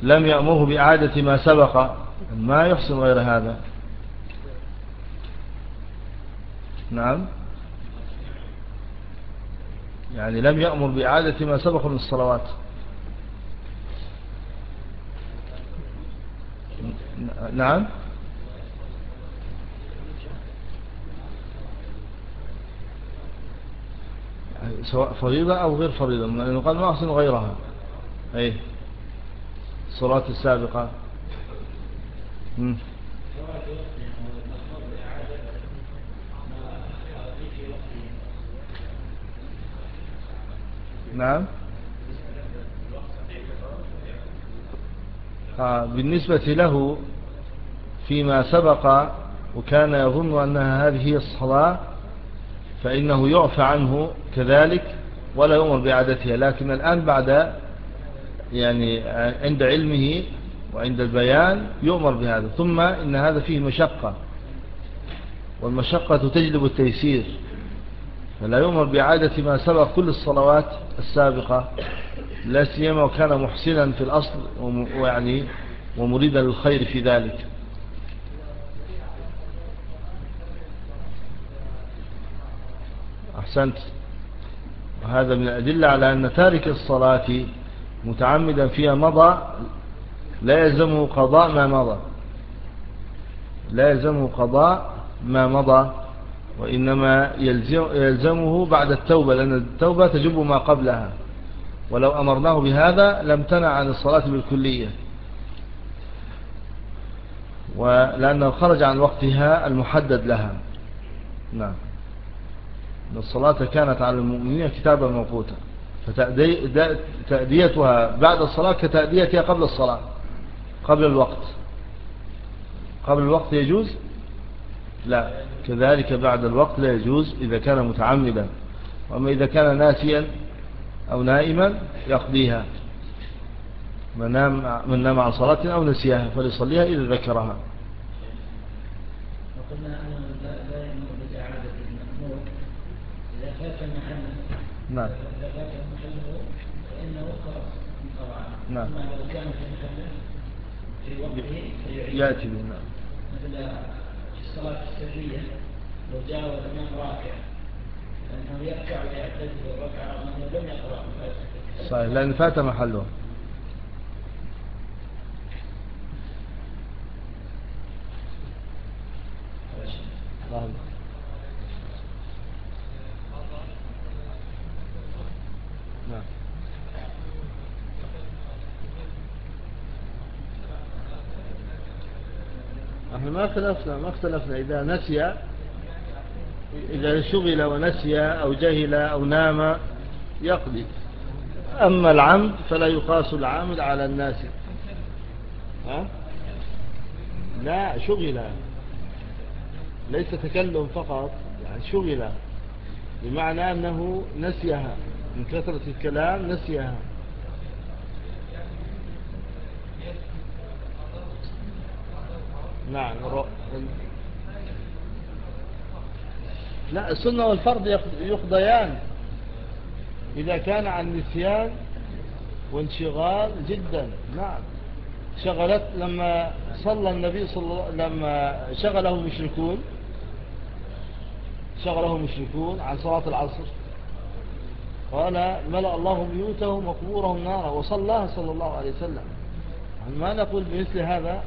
لم يأمره بإعادة ما سبق ما يحسن غير هذا. نعم، يعني لم يأمر بإعادة ما سبق من الصلوات. نعم، سواء فريضة أو غير فريضة، لأنه قال ما أحسن غيرها، أي الصلاة السابقة. مم. نعم. آه بالنسبة له فيما سبق وكان يظن أنها هذه هي الصلاة فإنه يعفى عنه كذلك ولا يؤمر بإعادتها، لكن الآن بعد يعني عند علمه وعند البيان يؤمر بهذا. ثم إن هذا فيه مشقة، والمشقة تجلب التيسير، فلا يؤمر بإعادة ما سبق كل الصلوات السابقة، لا سيما وكان محسنا في الأصل ويعني ومريدا للخير في ذلك. أحسنت. وهذا من الأدلة على أن تارك الصلاة متعمدا فيها مضى لا يلزمه قضاء ما مضى، لا يلزمه قضاء ما مضى، وإنما يلزمه بعد التوبة، لأن التوبة تجب ما قبلها، ولو أمرناه بهذا لم تنع عن الصلاة بالكلية، ولأنه خرج عن وقتها المحدد لها. نعم، الصلاة كانت على المؤمنين كتابا موقوتا، فتأديتها بعد الصلاة كتأديتها قبل الصلاة، قبل الوقت. قبل الوقت يجوز؟ لا، كذلك بعد الوقت لا يجوز إذا كان متعمدا. وأما إذا كان ناسيا أو نائما يقضيها، من نام, من نام عن صلاة أو نسيها فليصليها إذا ذكرها. وقلنا أنه لا يأمر بإعادة المأمور إذا فات محله. نعم. إذا فات محله فإنه خلاص انقطع. نعم. أما لو كان في محله في وقته يأتي به. نعم. مثل في الصلاة السرية لو جاء الإمام راكع فإنه يركع ويعتدل الركعة وأنه لم يقرأ الفاتحة. صحيح، لأن فات محله. نعم. نعم. احنا ما اختلفنا ما اختلفنا إذا نسي، إذا شغل ونسي أو جهل أو نام يقضي. أما العمد فلا يقاس العامد على الناس. ها؟ لا، شغل، ليس تكلم فقط، يعني شغل بمعنى أنه نسيها من كثرة الكلام، نسيها. نعم. لا، السنة والفرض يقضيان إذا كان عن نسيان وانشغال جدا. نعم، شغلت لما صلى النبي صلى الله لما شغله المشركون شغله المشركون عن صلاة العصر، قال ملأ الله بيوتهم وقبورهم نارا وصلاها صلى الله عليه وسلم. ما نقول بمثل هذا.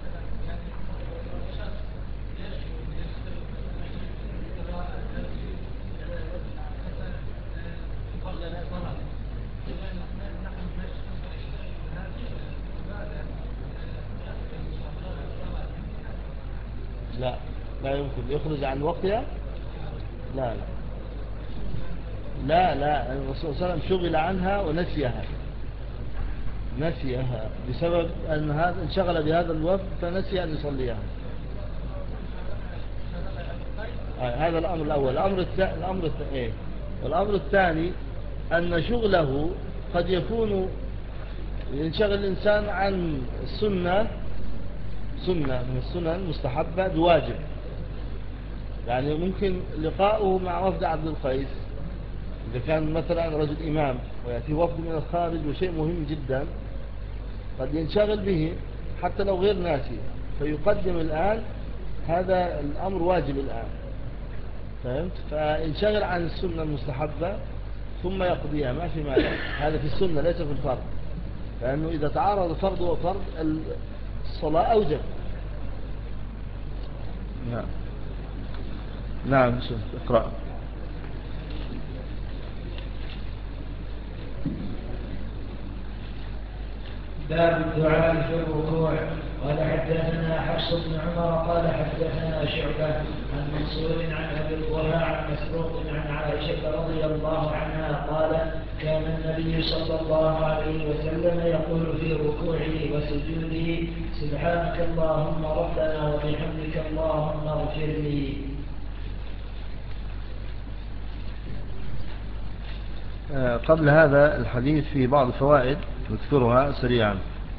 لا، لا يمكن يخرج عن وقتها. لا لا لا لا الرسول صلى الله عليه وسلم شغل عنها ونسيها، نسيها بسبب أن هذا انشغل بهذا الوقت فنسي أن يصليها. هذا الأمر الأول. الأمر الثاني الأمر الثاني إيه؟ والأمر الثاني أن شغله قد يكون ينشغل الإنسان عن السنة، سنة من السنة المستحبة بواجب، يعني ممكن لقاؤه مع وفد عبد القيس إذا كان مثلا رجل إمام ويأتي وفد من الخارج وشيء مهم جدا قد ينشغل به حتى لو غير ناسي، فيقدم الآن، هذا الأمر واجب الآن، فهمت؟ فينشغل عن السنة المستحبة ثم يقضيها، ما في مانع، هذا في السنة ليس في الفرض، لأنه إذا تعارض فرض وفرض الصلاة أوجب. نعم نعم شوف اقرأ. باب الدعاء في الركوع. قال حدثنا حفص بن عمر قال حدثنا شعبة عن منصور عن أبي الضحى عن مسروق عن عائشة رضي الله عنها قال كان النبي صلى الله عليه وسلم يقول في ركوعه وسجوده سبحانك اللهم ربنا وبحمدك اللهم اغفر لي. قبل هذا الحديث في بعض الفوائد نذكرها سريعا.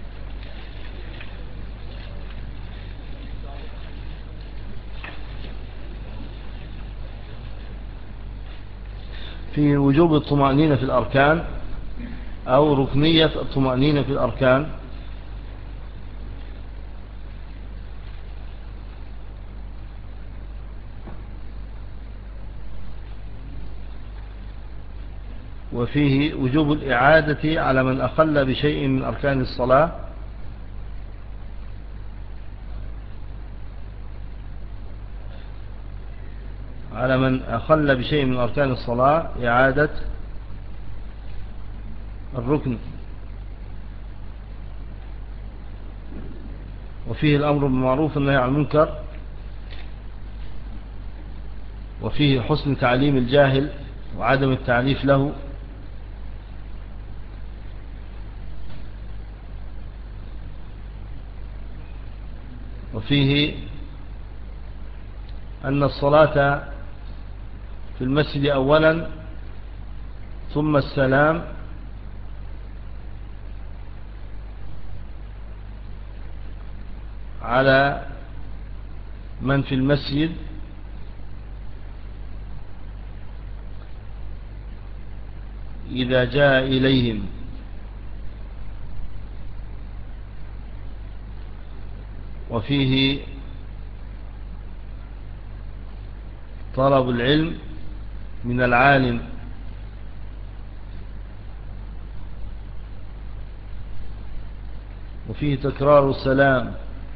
في وجوب الطمأنينة في الأركان أو ركنية الطمأنينة في الأركان، وفيه وجوب الإعادة على من أخل بشيء من أركان الصلاة، على من أخل بشيء من أركان الصلاة إعادة الركن، وفيه الأمر بالمعروف والنهي عن المنكر، وفيه حسن تعليم الجاهل وعدم التعنيف له، وفيه أن الصلاة في المسجد أولا ثم السلام على من في المسجد إذا جاء إليهم، وفيه طلب العلم من العالم، وفيه تكرار السلام،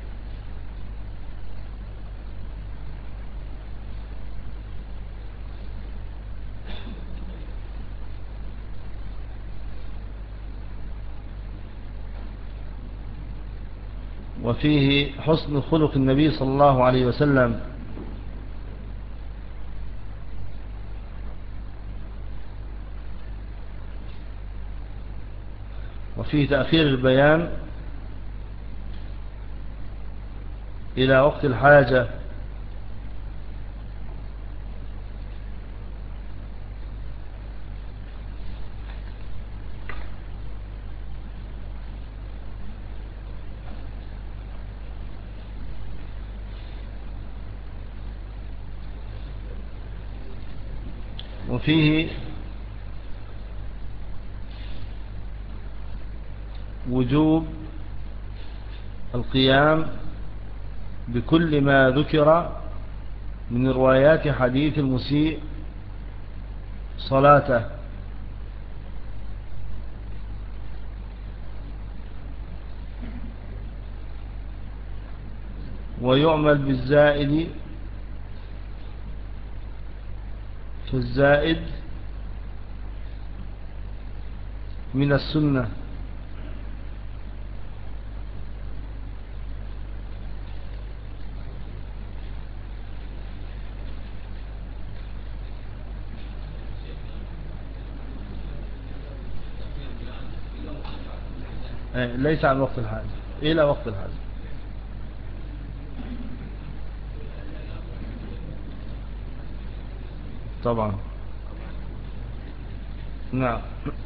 وفيه حسن خلق النبي صلى الله عليه وسلم، وفيه تأخير البيان إلى وقت الحاجة، وفيه وجوب القيام بكل ما ذكر من روايات حديث المسيء صلاته، ويعمل بالزائد، فالزائد من السنة. ليس عن وقت الحاجة، إلى وقت الحاجة طبعا. نعم.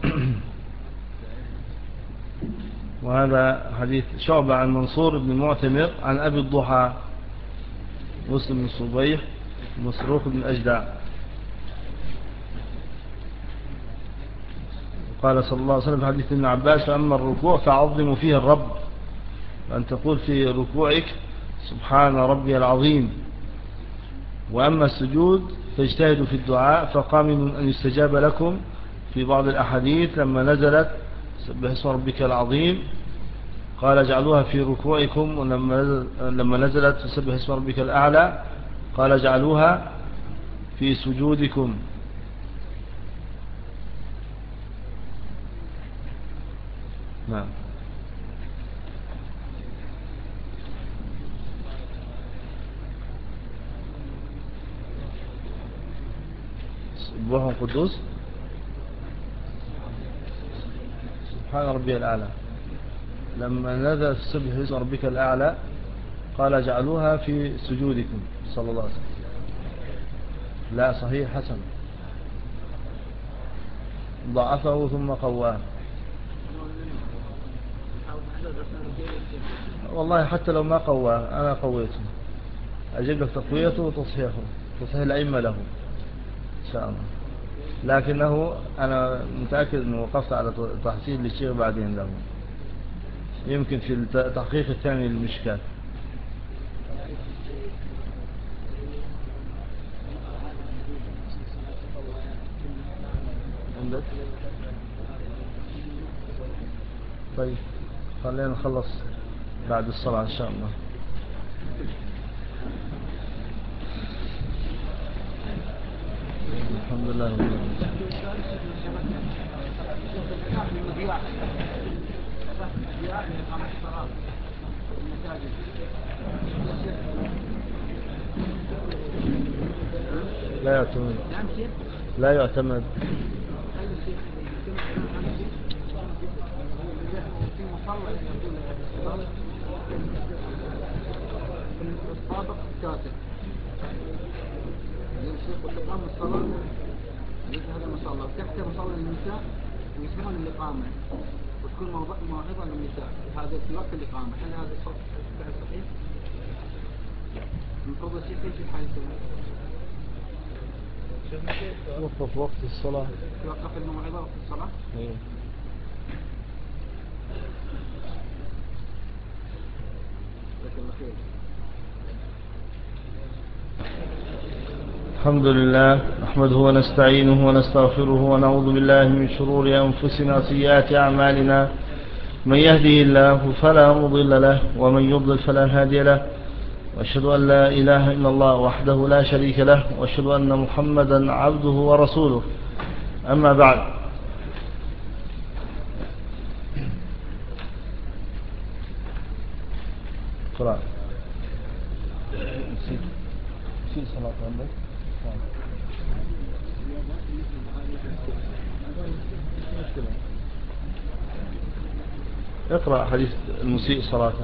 وهذا حديث شعبة عن منصور بن معتمر عن أبي الضحى مسلم بن صبيح مسروق بن أجدع. قال صلى الله عليه وسلم في حديث ابن عباس: فأما الركوع فعظموا فيه الرب، وأن تقول في ركوعك سبحان ربي العظيم. وأما السجود فاجتهدوا في الدعاء، فقام من أن يستجاب لكم في بعض الأحاديث لما نزلت سبح اسم ربك العظيم قال اجعلوها في ركوعكم، ولما نزلت سبح اسم ربك الأعلى قال اجعلوها في سجودكم. نعم. سبوح قدوس سبحان ربي الأعلى، لما نزل سبح اسم ربك الأعلى قال اجعلوها في سجودكم صلى الله عليه وسلم. لا صحيح حسن، ضعفه ثم قواه. والله حتى لو ما قواه أنا قويته، أجيب لك تقويته وتصحيحه، تصحيح الأئمة له إن شاء الله. لكنه أنا متأكد أنه وقفت على تحسين للشيخ بعدين له، يمكن في التحقيق الثاني للمشكات. عندك؟ طيب خلينا نخلص بعد الصلاة إن شاء الله. الحمد لله رب العالمين. لا يعتمد لا يعتمد الطابق الكاتب الشيخ والإقامة الصلاة ليس هذا مصلى، تحت مصلى النساء ويسمعون الإقامة وتكون موعظة للنساء في هذا في وقت الإقامة. هل هذا الفعل صحيح؟ المفروض الشيخ ايش الحال يسوي؟ وقف وقت الصلاة، توقف الموعظة وقت الصلاة. ايه. الحمد لله نحمده ونستعينه ونستغفره ونعوذ بالله من شرور أنفسنا وسيئات أعمالنا، من يهده الله فلا مضل له ومن يضلل فلا هادي له، وأشهد أن لا إله إلا الله وحده لا شريك له، وأشهد أن محمدا عبده ورسوله. أما بعد، قرأ في صلاة عندك. اقرأ حديث المسيء صلاته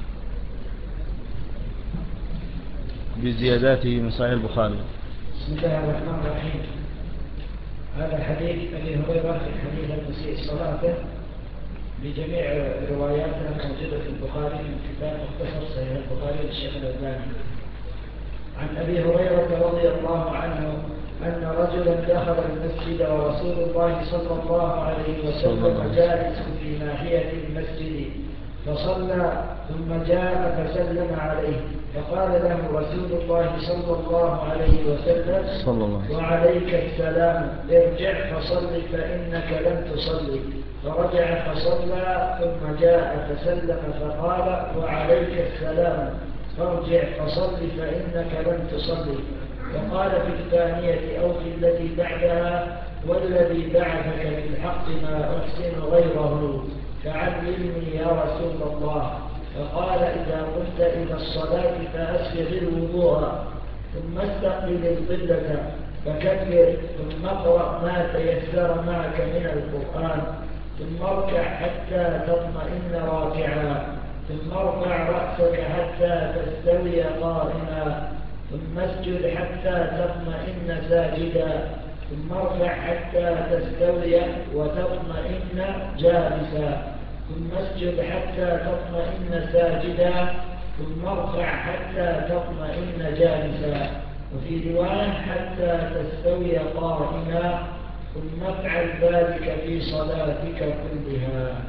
بزياداته من صحيح البخاري. بسم الله الرحمن الرحيم. هذا الحديث أبي هريرة في حديث المسيء صلاته بجميع رواياتها موجودة في البخاري من كتاب مختصر صحيح البخاري للشيخ الألباني. عن أبي هريرة رضي الله عنه أن رجلا دخل المسجد ورسول الله صلى الله عليه وسلم جالس في ناحية المسجد فصلى، ثم جاء فسلم عليه، فقال له رسول الله صلى الله عليه وسلم: وعليك السلام، ارجع فصل فإنك لم تصلي. فرجع فصلى، ثم جاء فسلم فقال: وعليك السلام، فارجع فصل فإنك لم تصلي. فقال في الثانية أو في التي بعدها: والذي بعثك بالحق ما أحسن غيره، فعلمني يا رسول الله. فقال: إذا قمت إلى الصلاة فأسبغ الوضوء، ثم استقبل القبلة فكبر، ثم اقرأ ما تيسر معك من القرآن، ثم اركع حتى تطمئن راكعا، ثم ارفع رأسك حتى تستوي قائما، ثم اسجد حتى تطمئن ساجدا، ثم ارفع حتى تستوي وتطمئن جالسا، ثم اسجد حتى تطمئن ساجدا، ثم ارفع حتى تطمئن جالسا. وفي رواية حتى تستوي قائما، ثم افعل ذلك في صلاتك كلها.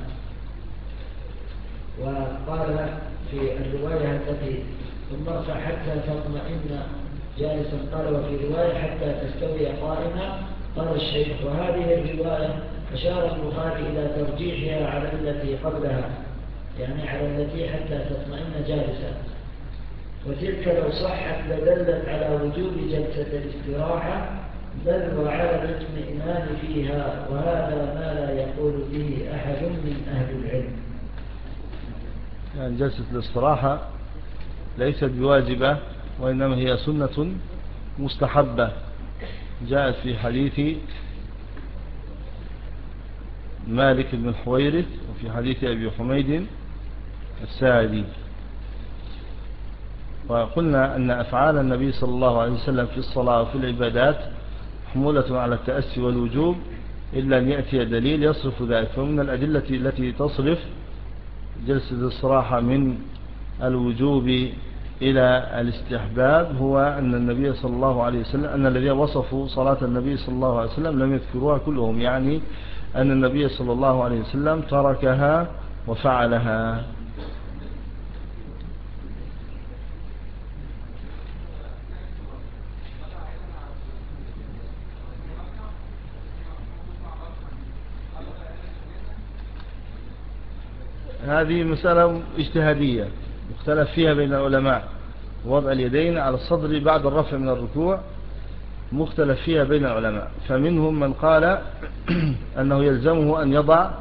وقال في الرواية التي ثم ارفع حتى تطمئن جالسا، قال وفي رواية حتى تستوي قائما. قال الشيخ وهذه الرواية أشار البخاري إلى ترجيحها على التي قبلها، يعني على التي حتى تطمئن جالسا، وتلك لو صحت لدلت على وجوب جلسة الاستراحة بل وعلى الاطمئنان فيها، وهذا ما لا يقول به أحد من أهل العلم. يعني جلسة الاستراحة ليست بواجبة، وإنما هي سنة مستحبة، جاءت في حديث مالك بن الحويرث وفي حديث أبي حميد الساعدي. وقلنا أن أفعال النبي صلى الله عليه وسلم في الصلاة وفي العبادات حمولة على التأسي والوجوب إلا أن يأتي دليل يصرف ذلك. فمن الأدلة التي تصرف جلسة الاستراحة من الوجوب إلى الاستحباب هو أن النبي صلى الله عليه وسلم أن الذين وصفوا صلاة النبي صلى الله عليه وسلم لم يذكروها كلهم، يعني أن النبي صلى الله عليه وسلم تركها وفعلها. هذه مسألة اجتهادية مختلف فيها بين العلماء. وضع اليدين على الصدر بعد الرفع من الركوع مختلف فيها بين العلماء، فمنهم من قال أنه يلزمه أن يضع،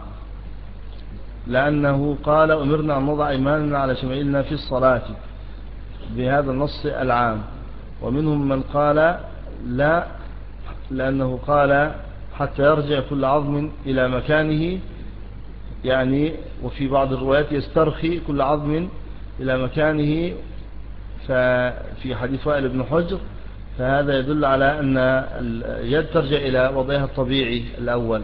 لأنه قال أمرنا أن نضع إيماننا على شمائلنا في الصلاة بهذا النص العام. ومنهم من قال لا، لأنه قال حتى يرجع كل عظم إلى مكانه، يعني وفي بعض الروايات يسترخي كل عظم إلى مكانه ففي حديث وائل بن حجر، فهذا يدل على أن اليد ترجع إلى وضعها الطبيعي الأول.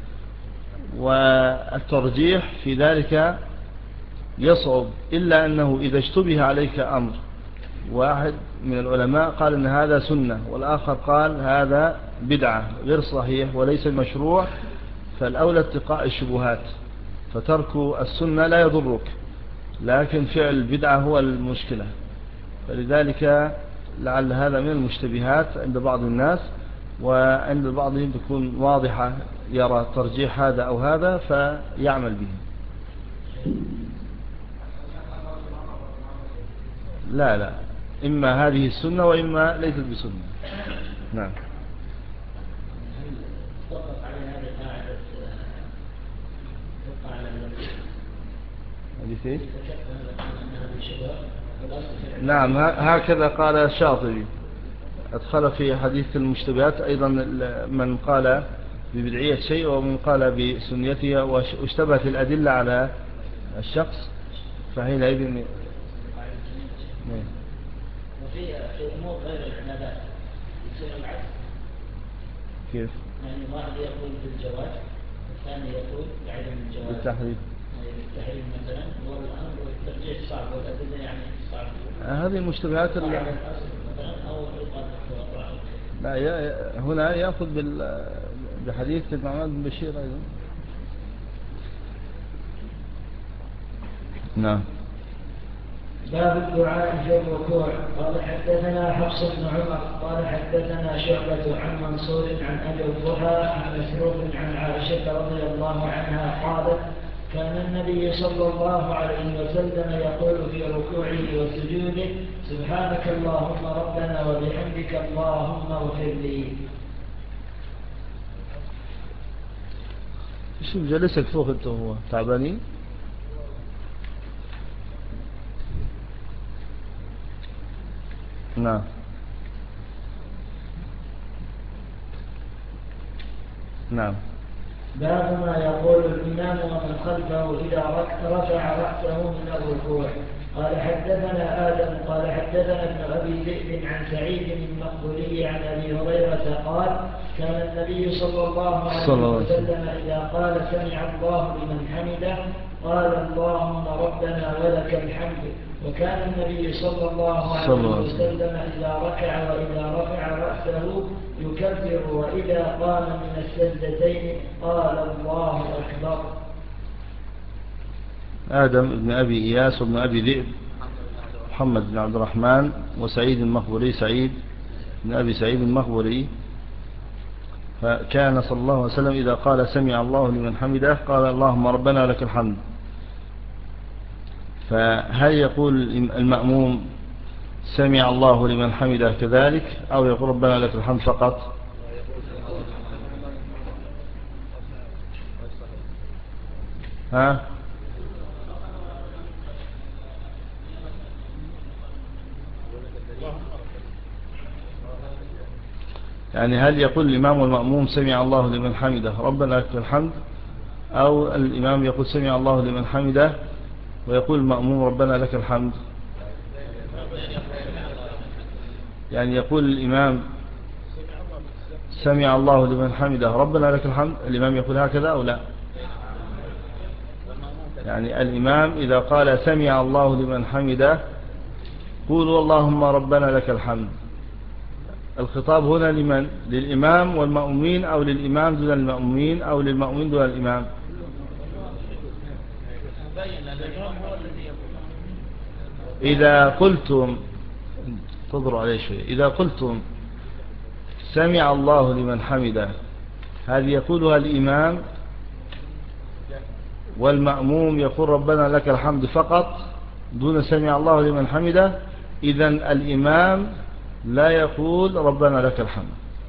والترجيح في ذلك يصعب، إلا أنه إذا اشتبه عليك أمر، واحد من العلماء قال أن هذا سنة والآخر قال هذا بدعة غير صحيح وليس مشروع، فالأولى اتقاء الشبهات، فترك السنة لا يضرك، لكن فعل البدعة هو المشكلة. فلذلك لعل هذا من المشتبهات عند بعض الناس، وعند بعضهم تكون واضحة يرى ترجيح هذا أو هذا فيعمل به. لا لا، إما هذه السنة وإما ليست بسنة. نعم. حديث نعم هكذا قال الشاطبي، أدخل في حديث المشتبهات أيضا من قال ببدعية شيء ومن قال بسنيته، واشتبهت الأدلة على الشخص فحينئذ. وفي في أمور غير العبادات يصير العكس. كيف؟ يعني واحد يقول بالجواز والثاني يقول بعدم الجواز. بالتحريم. التحريم مثلا والأمر والترجيح صعب والأدلة يعني صعب. هذه المشتبهات اللي على الأصل مثلا أو يقال بالتوقع. لا، هنا يأخذ بحديث النعمان بن بشير أيضا. نعم. باب الدعاء في الركوع. قال حدثنا حفص بن عمر قال حدثنا شعبة عن منصور عن أبي الضحى عن مسروق عن عائشة رضي الله عنها قالت كان النبي صلى الله عليه وسلم يقول في ركوعه وسجوده سبحانك اللهم ربنا وبحمدك اللهم اغفر لي. ايش مجلسك فوق انت هو تعبانين؟ نعم. نعم. باب ما يقول الإمام ومن خلفه إذا رفع رأسه من الركوع. قال حدثنا آدم قال حدثنا ابن أبي ذئب عن سعيد المقبولي عن أبي هريرة قال كان النبي صلى الله عليه وسلم إذا قال سمع الله لمن حمده قال اللهم ربنا ولك الحمد. وكان النبي صلى الله عليه وسلم إذا ركع وإذا رفع رأسه يكبر، وإذا قام من السجدتين قال الله أكبر. آدم بن أبي إياس وابن أبي ذئب محمد بن عبد الرحمن وسعيد المخبري سعيد بن أبي سعيد المخبري. فكان صلى الله عليه وسلم إذا قال سمع الله لمن حمده قال اللهم ربنا لك الحمد. فهل يقول المأموم سمع الله لمن حمده كذلك أو يقول ربنا لك الحمد فقط؟ ها يعني هل يقول الإمام والمأموم سمع الله لمن حمده ربنا لك الحمد، أو الإمام يقول سمع الله لمن حمده ويقول المأموم ربنا لك الحمد؟ يعني يقول الإمام سمع الله لمن حمده ربنا لك الحمد، الإمام يقول هكذا أو لا؟ يعني الإمام إذا قال سمع الله لمن حمده قولوا اللهم ربنا لك الحمد. الخطاب هنا لمن؟ للإمام والمأمومين أو للإمام دون المأمومين أو للمأمومين دون الإمام؟ إذا قلتم تضروا عليه شوية، إذا قلتم سمع الله لمن حمده هذه يقولها الإمام والمأموم يقول ربنا لك الحمد فقط دون سمع الله لمن حمده، إذن الإمام لا يقول ربنا لك الحمد.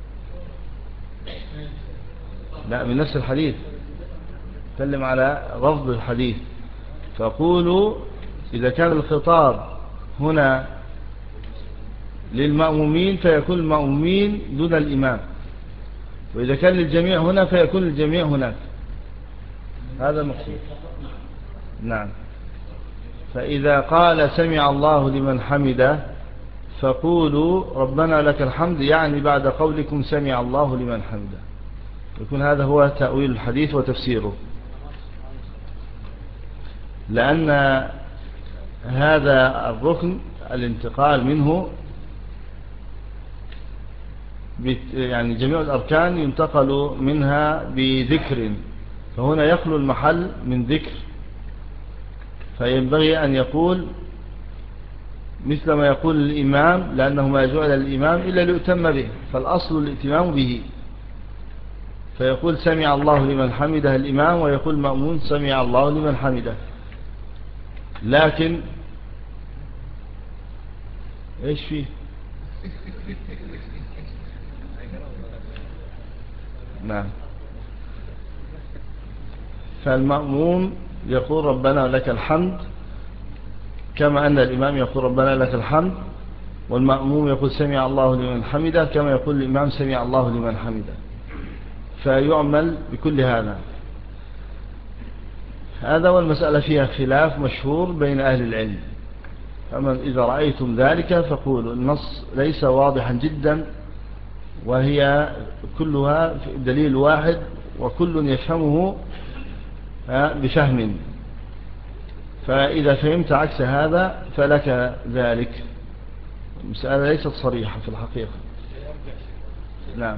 لا، من نفس الحديث تكلم على رفض الحديث. فقولوا إذا كان الخطاب هنا للمأمومين فيكون المأمومين دون الإمام، وإذا كان للجميع هنا فيكون الجميع هناك. هذا المقصود. نعم. فإذا قال سمع الله لمن حمده فقولوا ربنا لك الحمد، يعني بعد قولكم سمع الله لمن حمده، يكون هذا هو تأويل الحديث وتفسيره. لأن هذا الركن الانتقال منه يعني جميع الأركان ينتقل منها بذكر، فهنا يخلو المحل من ذكر، فينبغي أن يقول مثل ما يقول الإمام، لأنه ما جعل الإمام إلا ليؤتم به، فالأصل الائتمام به. فيقول سمع الله لمن حمده الإمام، ويقول المأمون سمع الله لمن حمده. لكن إيش فيه؟ نعم. فالمأموم يقول ربنا لك الحمد كما أن الإمام يقول ربنا لك الحمد، والمأموم يقول سمع الله لمن حمده كما يقول الإمام سمع الله لمن حمده. فيعمل بكل هذا. هذا والمسألة فيها خلاف مشهور بين أهل العلم. فمن إذا رأيتم ذلك فقولوا النص ليس واضحا جدا، وهي كلها دليل واحد وكل يفهمه بفهم، فإذا فهمت عكس هذا فلك ذلك. المسألة ليست صريحة في الحقيقة. نعم.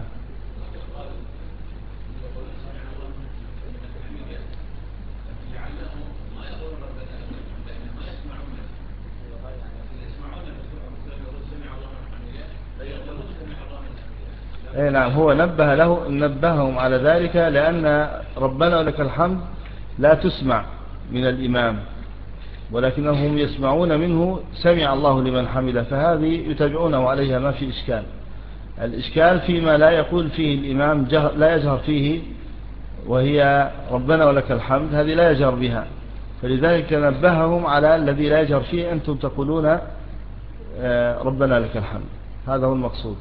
اي نعم، هو نبه له نبههم على ذلك، لأن ربنا ولك الحمد لا تسمع من الإمام، ولكنهم يسمعون منه سمع الله لمن حمده، فهذه يتابعونه عليها ما في إشكال. الإشكال فيما لا يقول فيه الإمام جهر لا يجهر فيه، وهي ربنا ولك الحمد هذه لا يجهر بها، فلذلك نبههم على الذي لا يجهر فيه أنتم تقولون ربنا لك الحمد. هذا هو المقصود.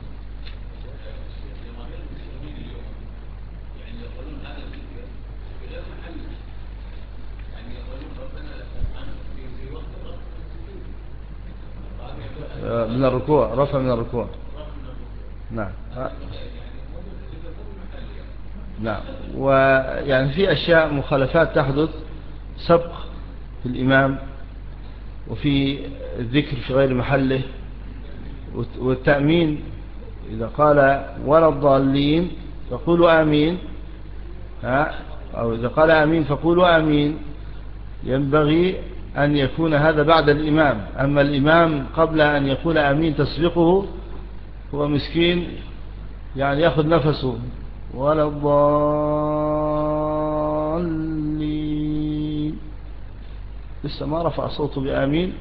من الركوع، رفع من الركوع. نعم. نعم. ويعني في أشياء مخالفات تحدث سبق في الإمام وفي الذكر في غير محله، والتأمين إذا قال ولا الضالين فقولوا آمين، أو إذا قال آمين فقولوا آمين. ينبغي أن يكون هذا بعد الإمام. أما الإمام قبل أن يقول آمين تسبقه هو مسكين يعني يأخذ نفسه ولا الضالين، لسه ما رفع صوته بآمين.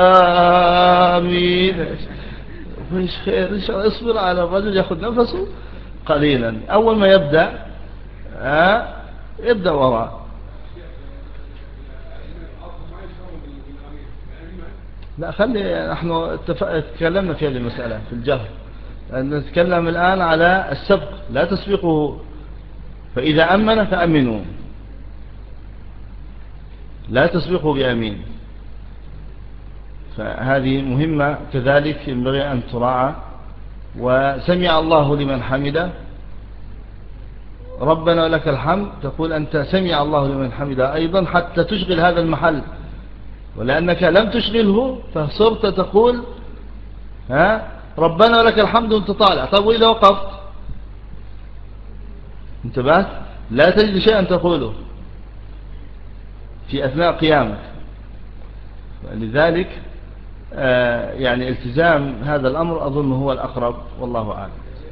آمين مش خير إن شاء الله. اصبر على الرجل يأخذ نفسه قليلا أول ما يبدأ آه يبدأ وراء. لا خلي نحن تكلمنا في هذه المسألة في الجهر، نتكلم الآن على السبق لا تسبقه. فإذا أمن فأمنوا لا تسبقه بأمين. فهذه مهمة كذلك ينبغي أن تراعى. وسمع الله لمن حمده ربنا ولك الحمد، تقول أنت سمع الله لمن حمده أيضا حتى تشغل هذا المحل، ولأنك لم تشغله فصرت تقول ها ربنا ولك الحمد وانت طالع. طب وإذا وقفت انتبهت لا تجد شيئا تقوله في أثناء قيامك. لذلك آه يعني التزام هذا الأمر أظن هو الأقرب والله أعلم.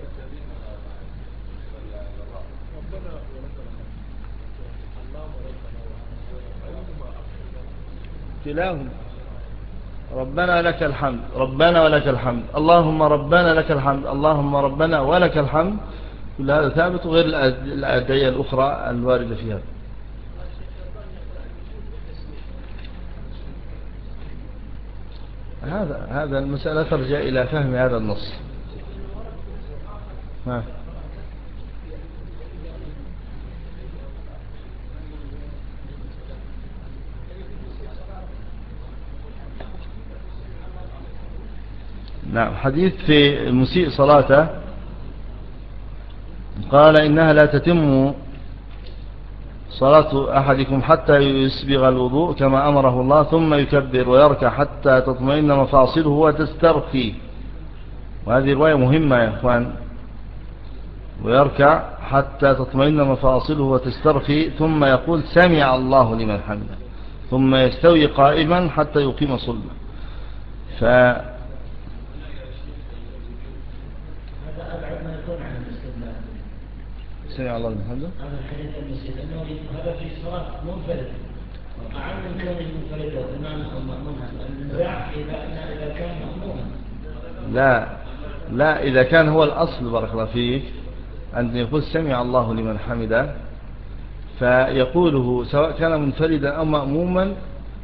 كلاهما ربنا لك الحمد ربنا ولك الحمد اللهم ربنا لك الحمد اللهم ربنا ولك الحمد، كل هذا ثابت غير الأدعية الأخرى الواردة فيها. هذا هذا المسألة ترجع إلى فهم هذا النص. ها نعم. حديث في المسيء صلاته قال إنها لا تتم صلاة أحدكم حتى يسبغ الوضوء كما أمره الله ثم يكبر ويركع حتى تطمئن مفاصله وتسترخي. وهذه رواية مهمة يا أخوان. ويركع حتى تطمئن مفاصله وتسترخي ثم يقول سمع الله لمن حمده ثم يستوي قائما حتى يقيم صلبه. ف سمع الله لمن حمده هذا الحديث المسجد أنه هذا في صلاة منفرد وعن من كونه منفرد وإمام أو مأموما. النزاع إذا كان مأموما لا لا إذا كان هو الأصل بارك الله فيك أن يقول سمع الله لمن حمده فيقوله سواء كان منفردا أو مأموما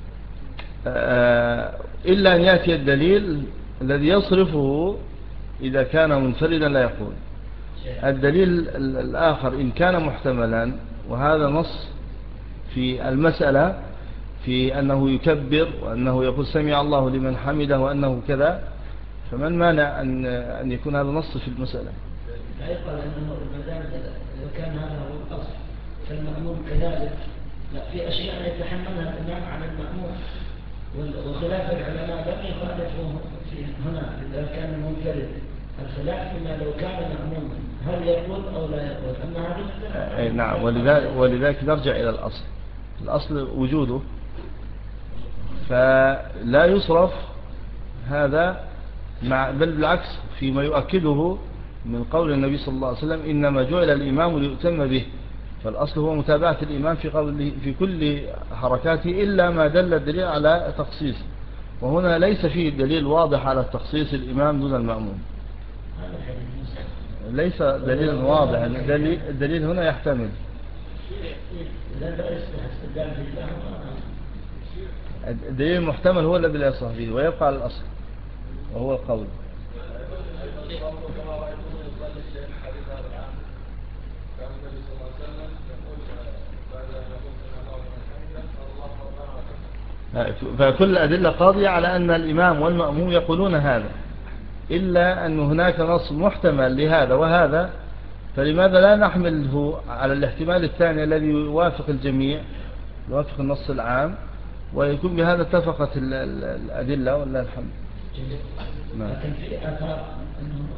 إلا أن يأتي الدليل الذي يصرفه. إذا كان منفردا لا يقول. الدليل الآخر إن كان محتملا، وهذا نص في المسألة في أنه يكبر وأنه يقول سمع الله لمن حمده وأنه كذا، فمن مانع أن أن يكون هذا نص في المسألة. لا يقال أنه المدام إذا كان هذا هو الأصل فالمأموم كذلك. لا، في أشياء يتحملها الإمام على المأموم، وخلاف العلماء لم يخالفوه في هنا إذا كان منفرد. الخلاف فيما لو كان مأموما هل يقول أو لا يقول. أما هذه نعم. ولذلك, ولذلك نرجع إلى الأصل. الأصل وجوده، فلا يصرف هذا مع بل بالعكس فيما يؤكده من قول النبي صلى الله عليه وسلم إنما جعل الإمام ليؤتم به. فالأصل هو متابعة الإمام في قوله في كل حركاته إلا ما دل الدليل على تخصيص، وهنا ليس فيه دليل واضح على تخصيص الإمام دون المأموم. ليس دليل واضح. الدليل, الدليل هنا يحتمل. الدليل المحتمل هو الذي لا يصح فيه ويبقى على الأصل وهو القول. فكل الأدلة قاضية على أن الإمام والمأموم يقولون هذا، إلا أن هناك نص محتمل لهذا وهذا، فلماذا لا نحمله على الاحتمال الثاني الذي يوافق الجميع يوافق النص العام، ويكون بهذا اتفقت الأدلة والله الحمد. نعم. لكن في أثار أنه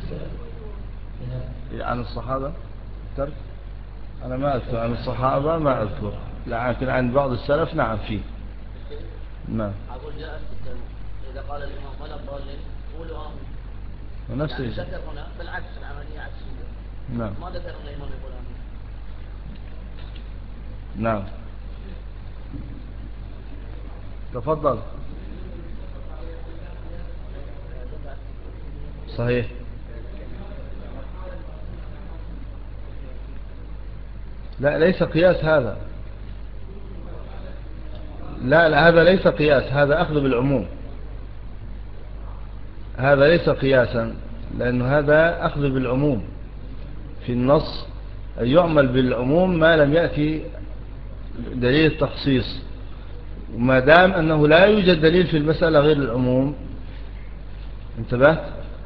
عن الصحابة ترك، أنا ما أذكر عن الصحابة، ما أذكر، لكن عن بعض السلف نعم فيه. نعم. أقول جاء إذا قال الإمام ولا الضالين قولوا آمين. ونفس يعني الشيء. ذكر هنا بالعكس، العملية عكسية. نعم. ما ذكر أن الإمام يقول آمين. نعم. تفضل. صحيح. لا ليس قياس هذا، لا لا هذا ليس قياس، هذا أخذ بالعموم، هذا ليس قياسا، لأن هذا أخذ بالعموم في النص، يعمل بالعموم ما لم يأتي دليل التخصيص، وما دام أنه لا يوجد دليل في المسألة غير العموم، انتبهت،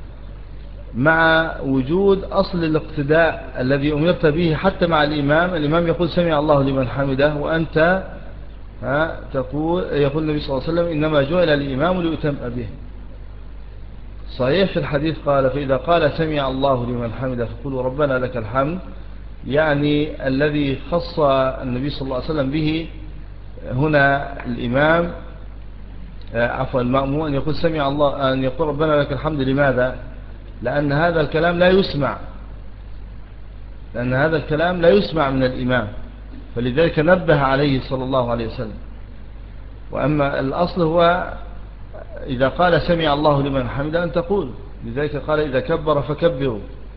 مع وجود أصل الاقتداء الذي أمرت به حتى مع الإمام. الإمام يقول سمع الله لمن حمده، وأنت ها تقول، يقول النبي صلى الله عليه وسلم إنما جعل الإمام ليؤتم به. صحيح في الحديث قال فإذا قال سمع الله لمن حمده فقولوا ربنا لك الحمد، يعني الذي خص النبي صلى الله عليه وسلم به هنا الإمام، عفوا المأموم، أن يقول سمع الله، أن يقول ربنا لك الحمد. لماذا؟ لأن هذا الكلام لا يسمع، لأن هذا الكلام لا يسمع من الإمام، فلذلك نبه عليه صلى الله عليه وسلم. وأما الأصل هو إذا قال سمع الله لمن حمده أن تقول، لذلك قال إذا كبر فكبروا.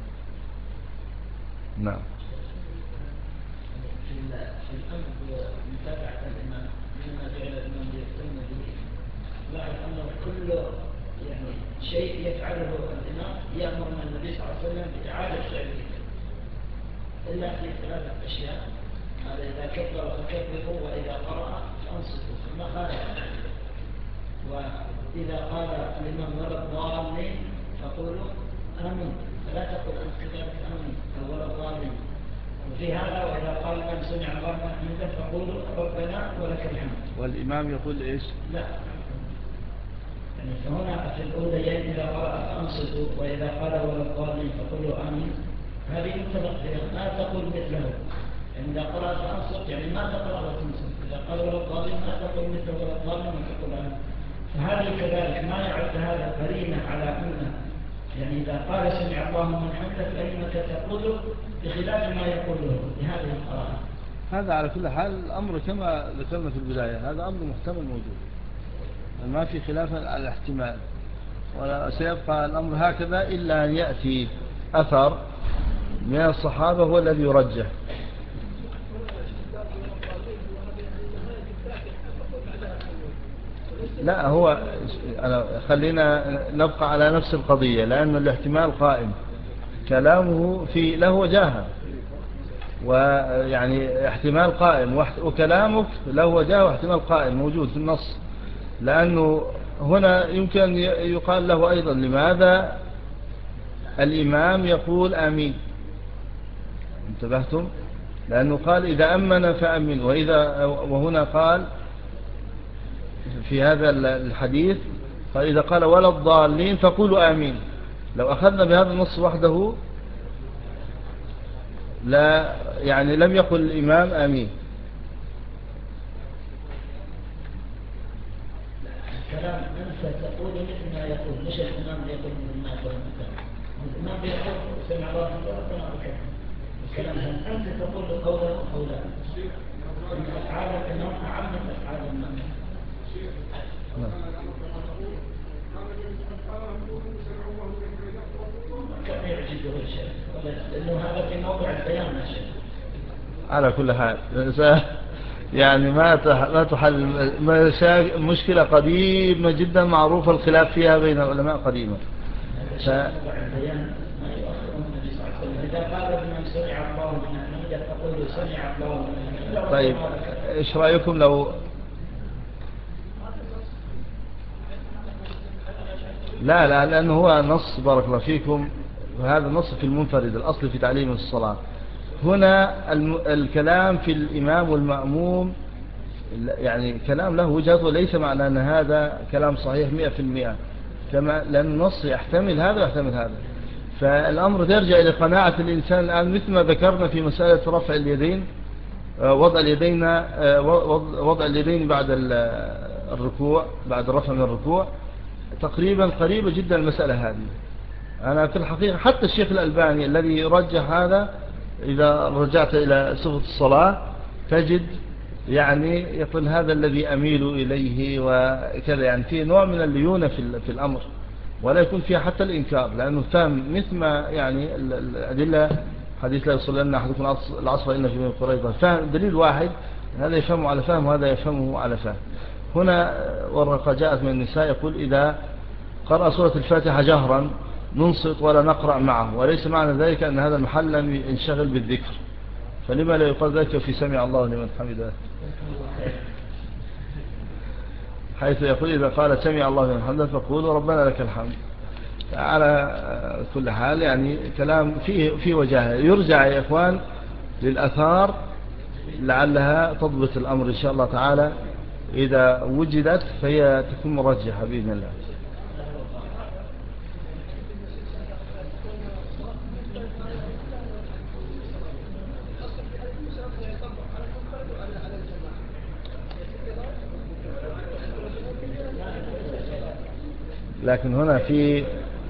نعم. في الأمر بمتابعة الإمام مما جعل الإمام يهتم به، لاحظ أنه كل يعني شيء يفعله الإمام يأمر النبي صلى الله عليه وسلم بإعادة فعله، إلا في ثلاثة أشياء: هذا إذا كبر فكبروا، وإذا قرأ فأنصتوا، فما قال. وإذا قال الإمام ولا الضالين فقولوا آمين، فلا تقول أنت كذلك آمين أو ولا الضالين. وفي هذا وإذا قال من سمع الله لمن حمده فقولوا ربنا ولك الحمد. والإمام يقول إيش؟ لا، يعني فهنا في الأوليين إذا قرأ فأنصتوا، وإذا قال ولا الضالين فقولوا آمين، هذه متفق فيها، ما تقول مثله. يعني إذا قرأ فأنصت يعني ما تقرأ وتنصت، إذا قال ولا الضالين ما تقول مثله ولا الضالين وتقول آمين. فهذه كذلك ما يعد هذا قرينة على أنه يعني إذا قال سمع الله من حمده فإنك تقول بخلاف ما يقوله بهذه القراءة. هذا على كل حال الأمر كما ذكرنا في البداية، هذا أمر محتمل موجود، ما في خلاف على الاحتمال، ولا سيبقى الأمر هكذا إلا أن يأتي أثر من الصحابة هو الذي يرجح. لا هو أنا خلينا نبقى على نفس القضية، لأن الاحتمال قائم، كلامه في له وجاهة، ويعني احتمال قائم، وكلامك له وجاهة واحتمال قائم موجود في النص. لأنه هنا يمكن يقال له أيضا لماذا الإمام يقول آمين، انتبهتم؟ لأنه قال إذا أمن فأمن، وإذا وهنا قال في هذا الحديث قال إذا قال ولا الضالين فقولوا آمين. لو أخذنا بهذا النص وحده لا يعني لم يقل الإمام آمين. الكلام أنت تقول مثل ما يقول، مش الإمام يقول مثل ما يقول. الإمام يقول سمع الله ربنا لك الكلام، هل أنت تقول قوله أو لا؟ إن أفعال الإمام أعم من أفعال الإمام. كم يعجبه الشيء، لأنه هذا في موضع البيان يا شيخ. على كل حال يعني ما ما تحل مشكلة قديمة جدا معروف الخلاف فيها بين العلماء قديما. ف... إذا قال ابن سمع الله لمن حمده فقولوا سمع الله لمن حمده. طيب إيش رأيكم لو لا لا لأنه هو نص بارك الله فيكم، وهذا نص في المنفرد، الأصل في تعليم الصلاة. هنا الكلام في الإمام والمأموم يعني كلام له وجهة، وليس معنى أن هذا كلام صحيح مئة في المئة، كما لأن النص يحتمل هذا ويحتمل هذا. فالأمر يرجع إلى قناعة الإنسان الآن، مثل ما ذكرنا في مسألة رفع اليدين، وضع اليدين وضع اليدين بعد الركوع، بعد الرفع من الركوع، تقريبا قريبة جدا المسألة هذه. أنا في الحقيقة حتى الشيخ الألباني الذي يرجح هذا، إذا رجعت إلى صفة الصلاة تجد يعني يقول هذا الذي أميل إليه وكذا، يعني فيه نوع من الليونة في الأمر، ولا يكون فيها حتى الإنكار، لأنه فهم مثل ما يعني الأدلة، حديث لا يصلين أحدكم العصر إلا في بني قريظة، فهم دليل واحد، هذا يفهمه على فهم وهذا يفهمه على فهم. هنا ورقة جاءت من النساء يقول إذا قرأ سورة الفاتحة جهرا ننصت ولا نقرأ معه، وليس معنى ذلك أن هذا المحل لم ينشغل بالذكر، فلما لا يقال ذلك في سمع الله لمن حمده، حيث يقول إذا قال سمع الله لمن حمده فقولوا ربنا لك الحمد. على كل حال يعني كلام فيه, فيه وجاهه، يرجع يا إخوان للأثار لعلها تضبط الأمر إن شاء الله تعالى، إذا وجدت فهي تكون مرجحة بإذن الله. لكن هنا في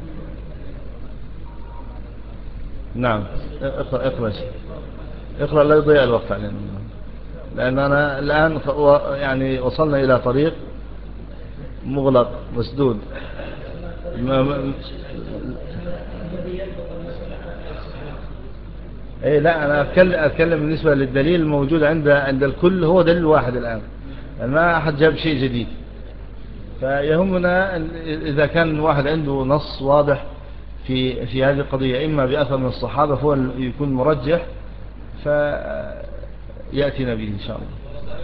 نعم اقرأ اقرأ اقرأ لا يضيع الوقت علينا، لأن أنا الآن يعني وصلنا إلى طريق مغلق مسدود. ايه لا انا اتكلم اتكلم بالنسبه للدليل الموجود عند عند الكل، هو دليل واحد الان، يعني ما احد جاب شيء جديد. فيهمنا اذا كان واحد عنده نص واضح في في هذه القضيه، اما باثر من الصحابه فهو يكون مرجح فياتينا به ان شاء الله.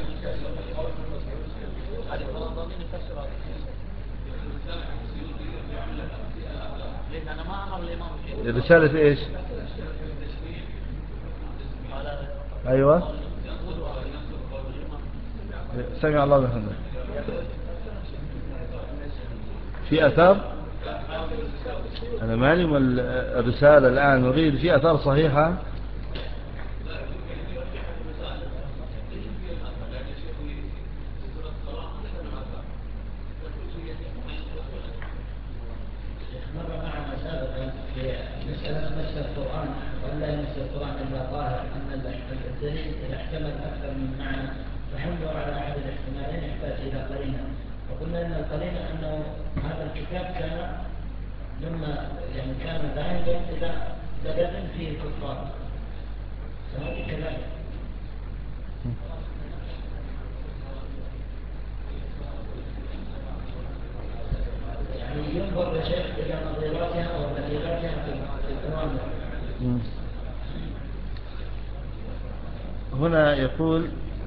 رساله ايش؟ ايوه سمع الله لمن حمده في اثار. انا مالي من الرساله الان، نريد في اثار صحيحه. الدليل إذا احتمل أكثر من معنى فحمله على أحد الاحتمالين يحتاج إلى قرينة، وقلنا أن القرينة أنه هذا الكتاب كان لما يعني كان ذاهبا إلى بلد فيه الكفار، فهذه كذلك يعني ينظر لشيء إلى نظيراتها ونظيراتها في الأوامر. هنا يقول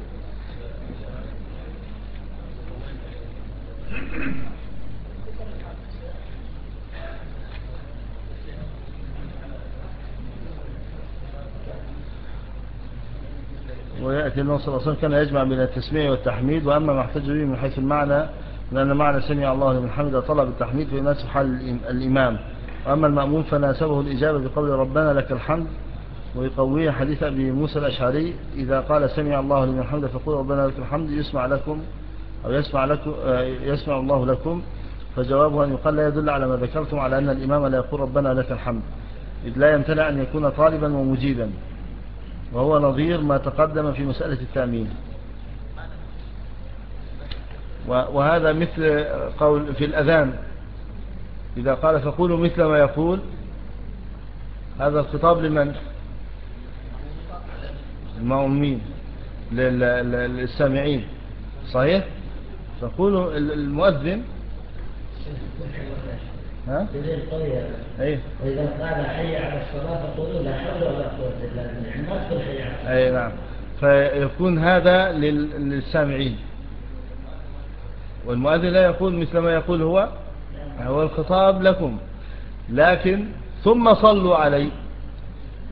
ويأتي النبي صلى الله عليه وسلم كان يجمع بين التسميع والتحميد، وأما ما احتج به من حيث المعنى لأن معنى سمع الله لمن حمده طلب التحميد فيناسب حال الإمام، وأما المأموم فناسبه الإجابة بقول ربنا لك الحمد، ويقويه حديث أبي موسى الأشعري إذا قال سمع الله لمن حمده فقول ربنا لك الحمد يسمع لكم أو يسمع, لكم يسمع الله لكم، فجوابه أن يقال لا يدل على ما ذكرتم على أن الإمام لا يقول ربنا لك الحمد، إذ لا يمتنع أن يكون طالبا ومجيبا، وهو نظير ما تقدم في مسألة التأمين. وهذا مثل قول في الأذان إذا قال فقولوا مثل ما يقول، هذا الخطاب لمن؟ المؤمنين للسامعين صحيح؟ فقولوا المؤذن ها؟ ايه وإذا قال حي على الصلاة فقولوا لا حول ولا قوة إلا بالله، ما تقول حي على الصلاة. اي نعم، فيكون هذا للسامعين، والمؤذن لا يقول مثل ما يقول هو، هو الخطاب لكم، لكن ثم صلوا علي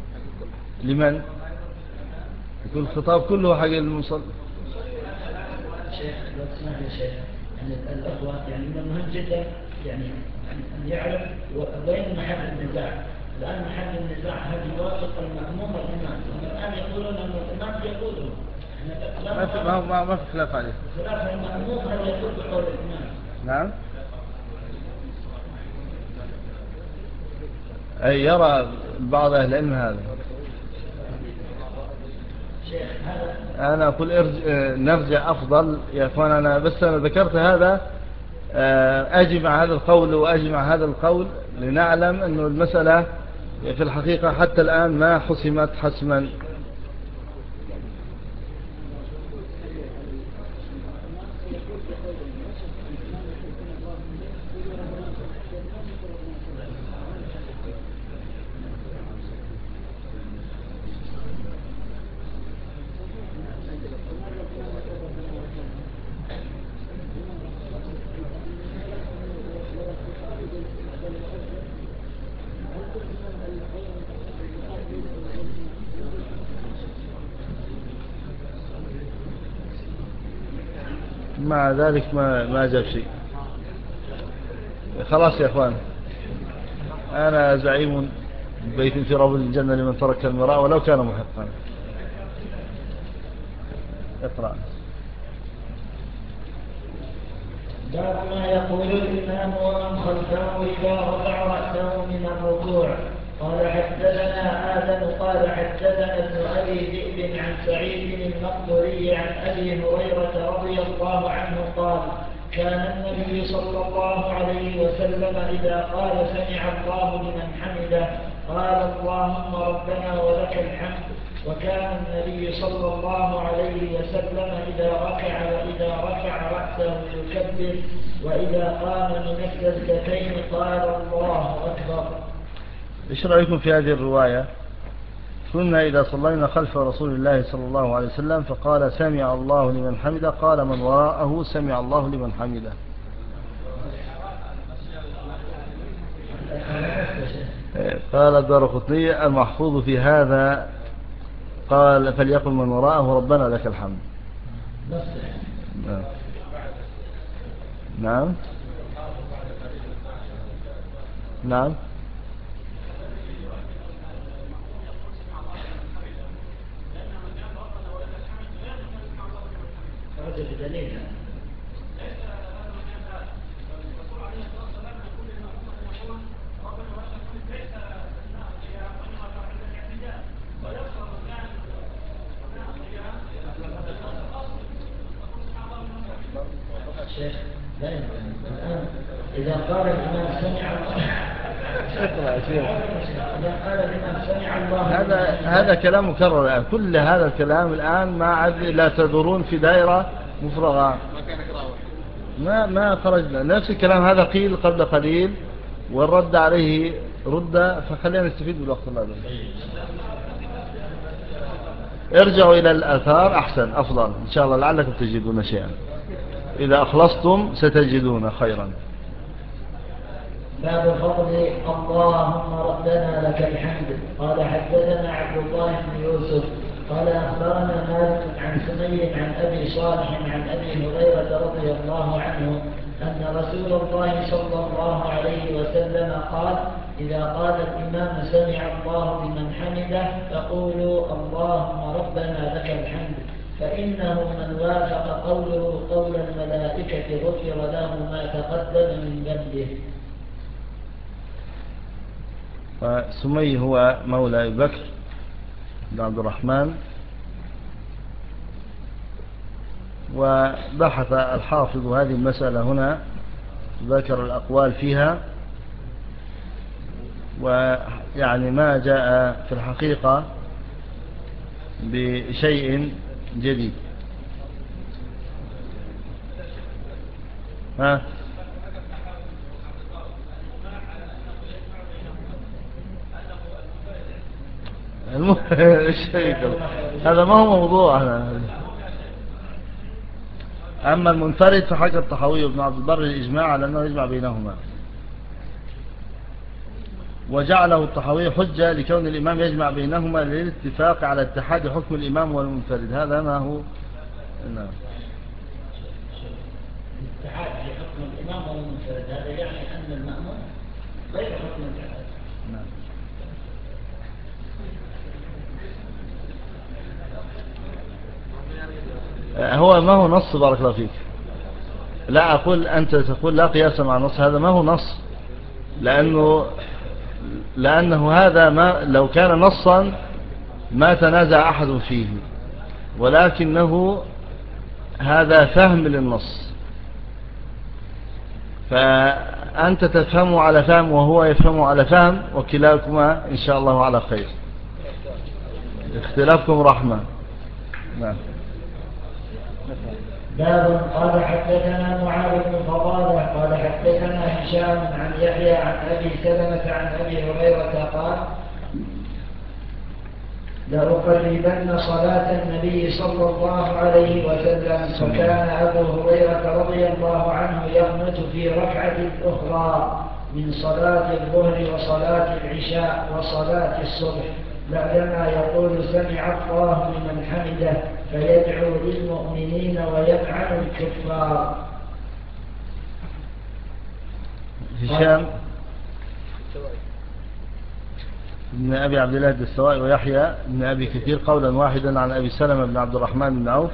لمن؟ يكون الخطاب كله حق المصلي. شيخ لو تسمح لي شيخ أن الأخوة يعني من المهم جدا يعني أن يعرف وين محل النزاع. الآن محل النزاع هل يوافق المأموم والإمام؟ الآن يقولون أن الإمام يقوله ما في ما ما ما في خلاف عليه. خلاف المأموم هل يقول بقول الإمام؟ نعم. أي يرى بعض أهل العلم هذا. أنا أقول ارجع نرجع أفضل يا أخوان. أنا بس أنا ذكرت هذا أجي مع هذا القول وأجي مع هذا القول لنعلم أنه المسألة في الحقيقة حتى الآن ما حسمت حسما. مع ذلك ما ما جاب شيء. خلاص يا اخوان، انا زعيم بيت في رب الجنة لمن ترك المراء ولو كان محقا. اقرأ. باب ما يقول الإمام ومن خلفه إذا رفع رأسه من الركوع. قال حدثنا آدم قال حدثنا ابن أبي ذئب عن سعيد المقبري عن أبي هريرة رضي الله عنه قال كان النبي صلى الله عليه وسلم إذا قال سمع الله لمن حمده قال اللهم ربنا ولك الحمد. وكان النبي صلى الله عليه وسلم إذا ركع وإذا رفع رأسه يكبر وإذا قام من السجدتين قال الله أكبر. إيش رأيكم في هذه الرواية؟ كنا إذا صلينا خلف رسول الله صلى الله عليه وسلم فقال سمع الله لمن حمده قال من وراءه سمع الله لمن حمده. قال الدارقطني المحفوظ في هذا قال فليقل من وراءه ربنا لك الحمد. نعم نعم نعم. شيخ إذا قال الإمام سمع الله هذا هذا كلام مكرر الآن. كل هذا الكلام الآن ما عاد لا تدورون في دائرة مفرغة. ما ما خرجنا. نفس الكلام هذا قيل قبل قليل والرد عليه رد. فخلينا نستفيد بالوقت الله ده. ارجعوا إلى الآثار أحسن أفضل إن شاء الله لعلكم تجدون شيئا. إذا أخلصتم ستجدون خيرا. باب فضل اللهم ربنا لك الحمد. قال حدثنا عبد الله بن يوسف قال أخبرنا مالك عن سمي عن أبي صالح عن أبي هريرة رضي الله عنه أن رسول الله صلى الله عليه وسلم قال إذا قال الإمام سمع الله لمن حمده فقولوا اللهم ربنا لك الحمد فإنه من وافق قوله قول الملائكة غفر له ما تقدم من ذنبه. فسمي هو مولى أبي بكر بن عبد الرحمن. وبحث الحافظ هذه المسألة هنا ذكر الأقوال فيها ويعني ما جاء في الحقيقة بشيء جديد. ها هذا ما هو موضوعنا. أما المنفرد فحكى الطحاوي وابن عبد البر الإجماع على أنه يجمع بينهما وجعله الطحاوي حجة لكون الإمام يجمع بينهما للاتفاق على اتحاد حكم الإمام والمنفرد. هذا ما هو. نعم. منفرد هذا يعني أن المأموم غير حكم الجهاد. نعم. هو ما هو نص، بارك الله فيك. لا أقول أنت تقول لا قياس مع النص، هذا ما هو نص، لأنه لأنه هذا ما لو كان نصا ما تنازع أحد فيه، ولكنه هذا فهم للنص، فأنت تفهم على فهم وهو يفهم على فهم، وكلاكما إن شاء الله على خير، اختلافكم رحمة. نعم. باب. قال حدثنا معاذ بن فضالة قال حدثنا هشام عن يحيى عن أبي سلمة عن أبي هريرة قال لأقربن صلاة النبي صلى الله عليه وسلم، فكان أبو هريرة رضي الله عنه يقنت في ركعة أخرى من صلاة الظهر وصلاة العشاء وصلاة الصبح بعدما يقول سمع الله لمن حمده، فيدعو للمؤمنين ويلعن الكفار. هشام ابن أبي عبد الله الدستوائي ويحيى ابن أبي كثير قولا واحدا عن أبي سلمة بن عبد الرحمن بن عوف.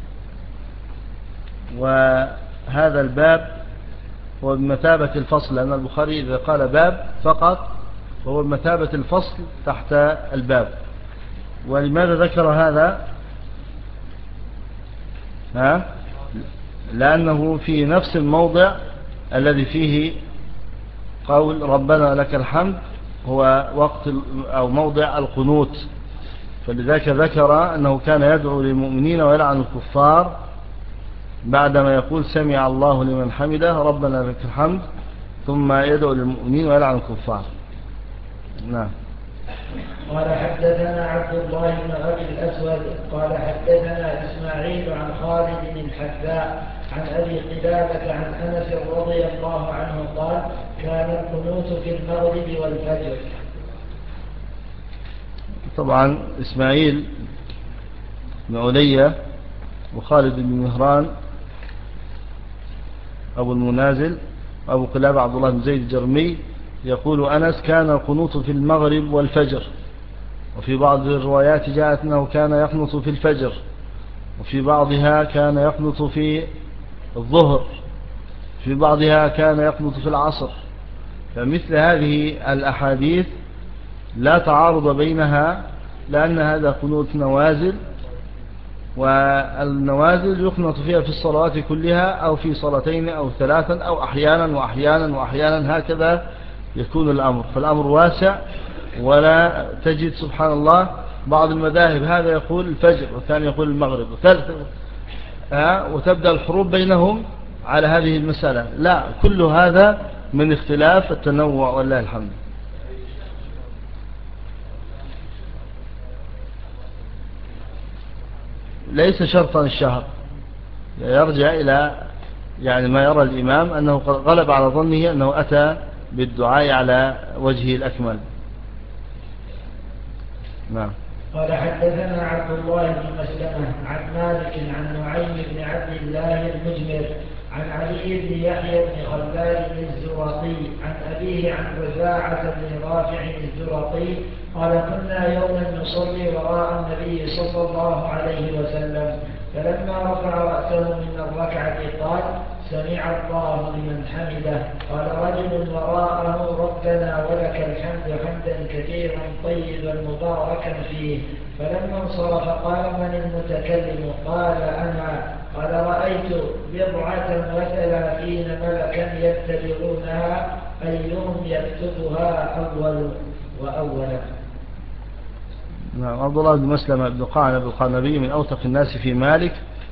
وهذا الباب هو بمثابة الفصل، لأن البخاري إذا قال باب فقط فهو بمثابة الفصل تحت الباب. ولماذا ذكر هذا؟ ها؟ لأنه في نفس الموضع الذي فيه قول ربنا لك الحمد هو وقت أو موضع القنوت، فلذلك ذكر أنه كان يدعو للمؤمنين ويلعن الكفار بعدما يقول سمع الله لمن حمده ربنا لك الحمد، ثم يدعو للمؤمنين ويلعن الكفار. نعم. قال حدثنا عبد الله بن أبي الأسود قال حدثنا إسماعيل عن خالد الحذاء عن أبي قلابة عن أنس رضي الله عنه قال كان القنوت في المغرب والفجر. طبعا إسماعيل بن علية وخالد بن مهران أبو المنازل أبو قلابة عبد الله بن زيد الجرمي يقول أنس كان القنوت في المغرب والفجر، وفي بعض الروايات جاءت أنه كان يقنط في الفجر، وفي بعضها كان يقنط في الظهر، في بعضها كان يقنط في العصر. فمثل هذه الأحاديث لا تعارض بينها، لأن هذا قنوت نوازل، والنوازل يقنط فيها في الصلوات كلها أو في صلاتين أو ثلاثا أو أحيانا وأحيانا وأحيانا، هكذا يكون الأمر. فالأمر واسع، ولا تجد سبحان الله بعض المذاهب هذا يقول الفجر والثاني يقول المغرب وثالث وتبدأ الحروب بينهم على هذه المسألة. لا، كل هذا من اختلاف التنوع والله الحمد. ليس شرطا الشهر، يرجع إلى يعني ما يرى الإمام أنه غلب على ظنه أنه أتى بالدعاء على وجهه الأكمل. نعم. قال حدثنا عبد الله بن مسلمة عن مالك عن نعيم بن عبد الله المجمر عن علي بن يحيى بن خلاد الزرقي عن أبيه عن رفاعة بن رافع الزرقي قال كنا يوما نصلي وراء النبي صلى الله عليه وسلم، فلما رفع رأسه من الركعة قال سمع الله لمن حمده. قال رجل وراءه ربنا ولك الحمد حمدا كثيرا طيبا مباركا فيه. فلما انصرف قال من المتكلم؟ قال أنا. قال رأيت بضعة وثلاثين ملكا يتبعونها أيهم يكتبها أول وأولا. نعم. عبد الله بن مسلم بن قعنب القعنبي من أوثق الناس في مالك.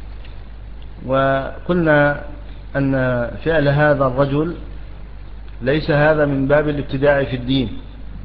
وقلنا أن فعل هذا الرجل ليس هذا من باب الابتداع في الدين،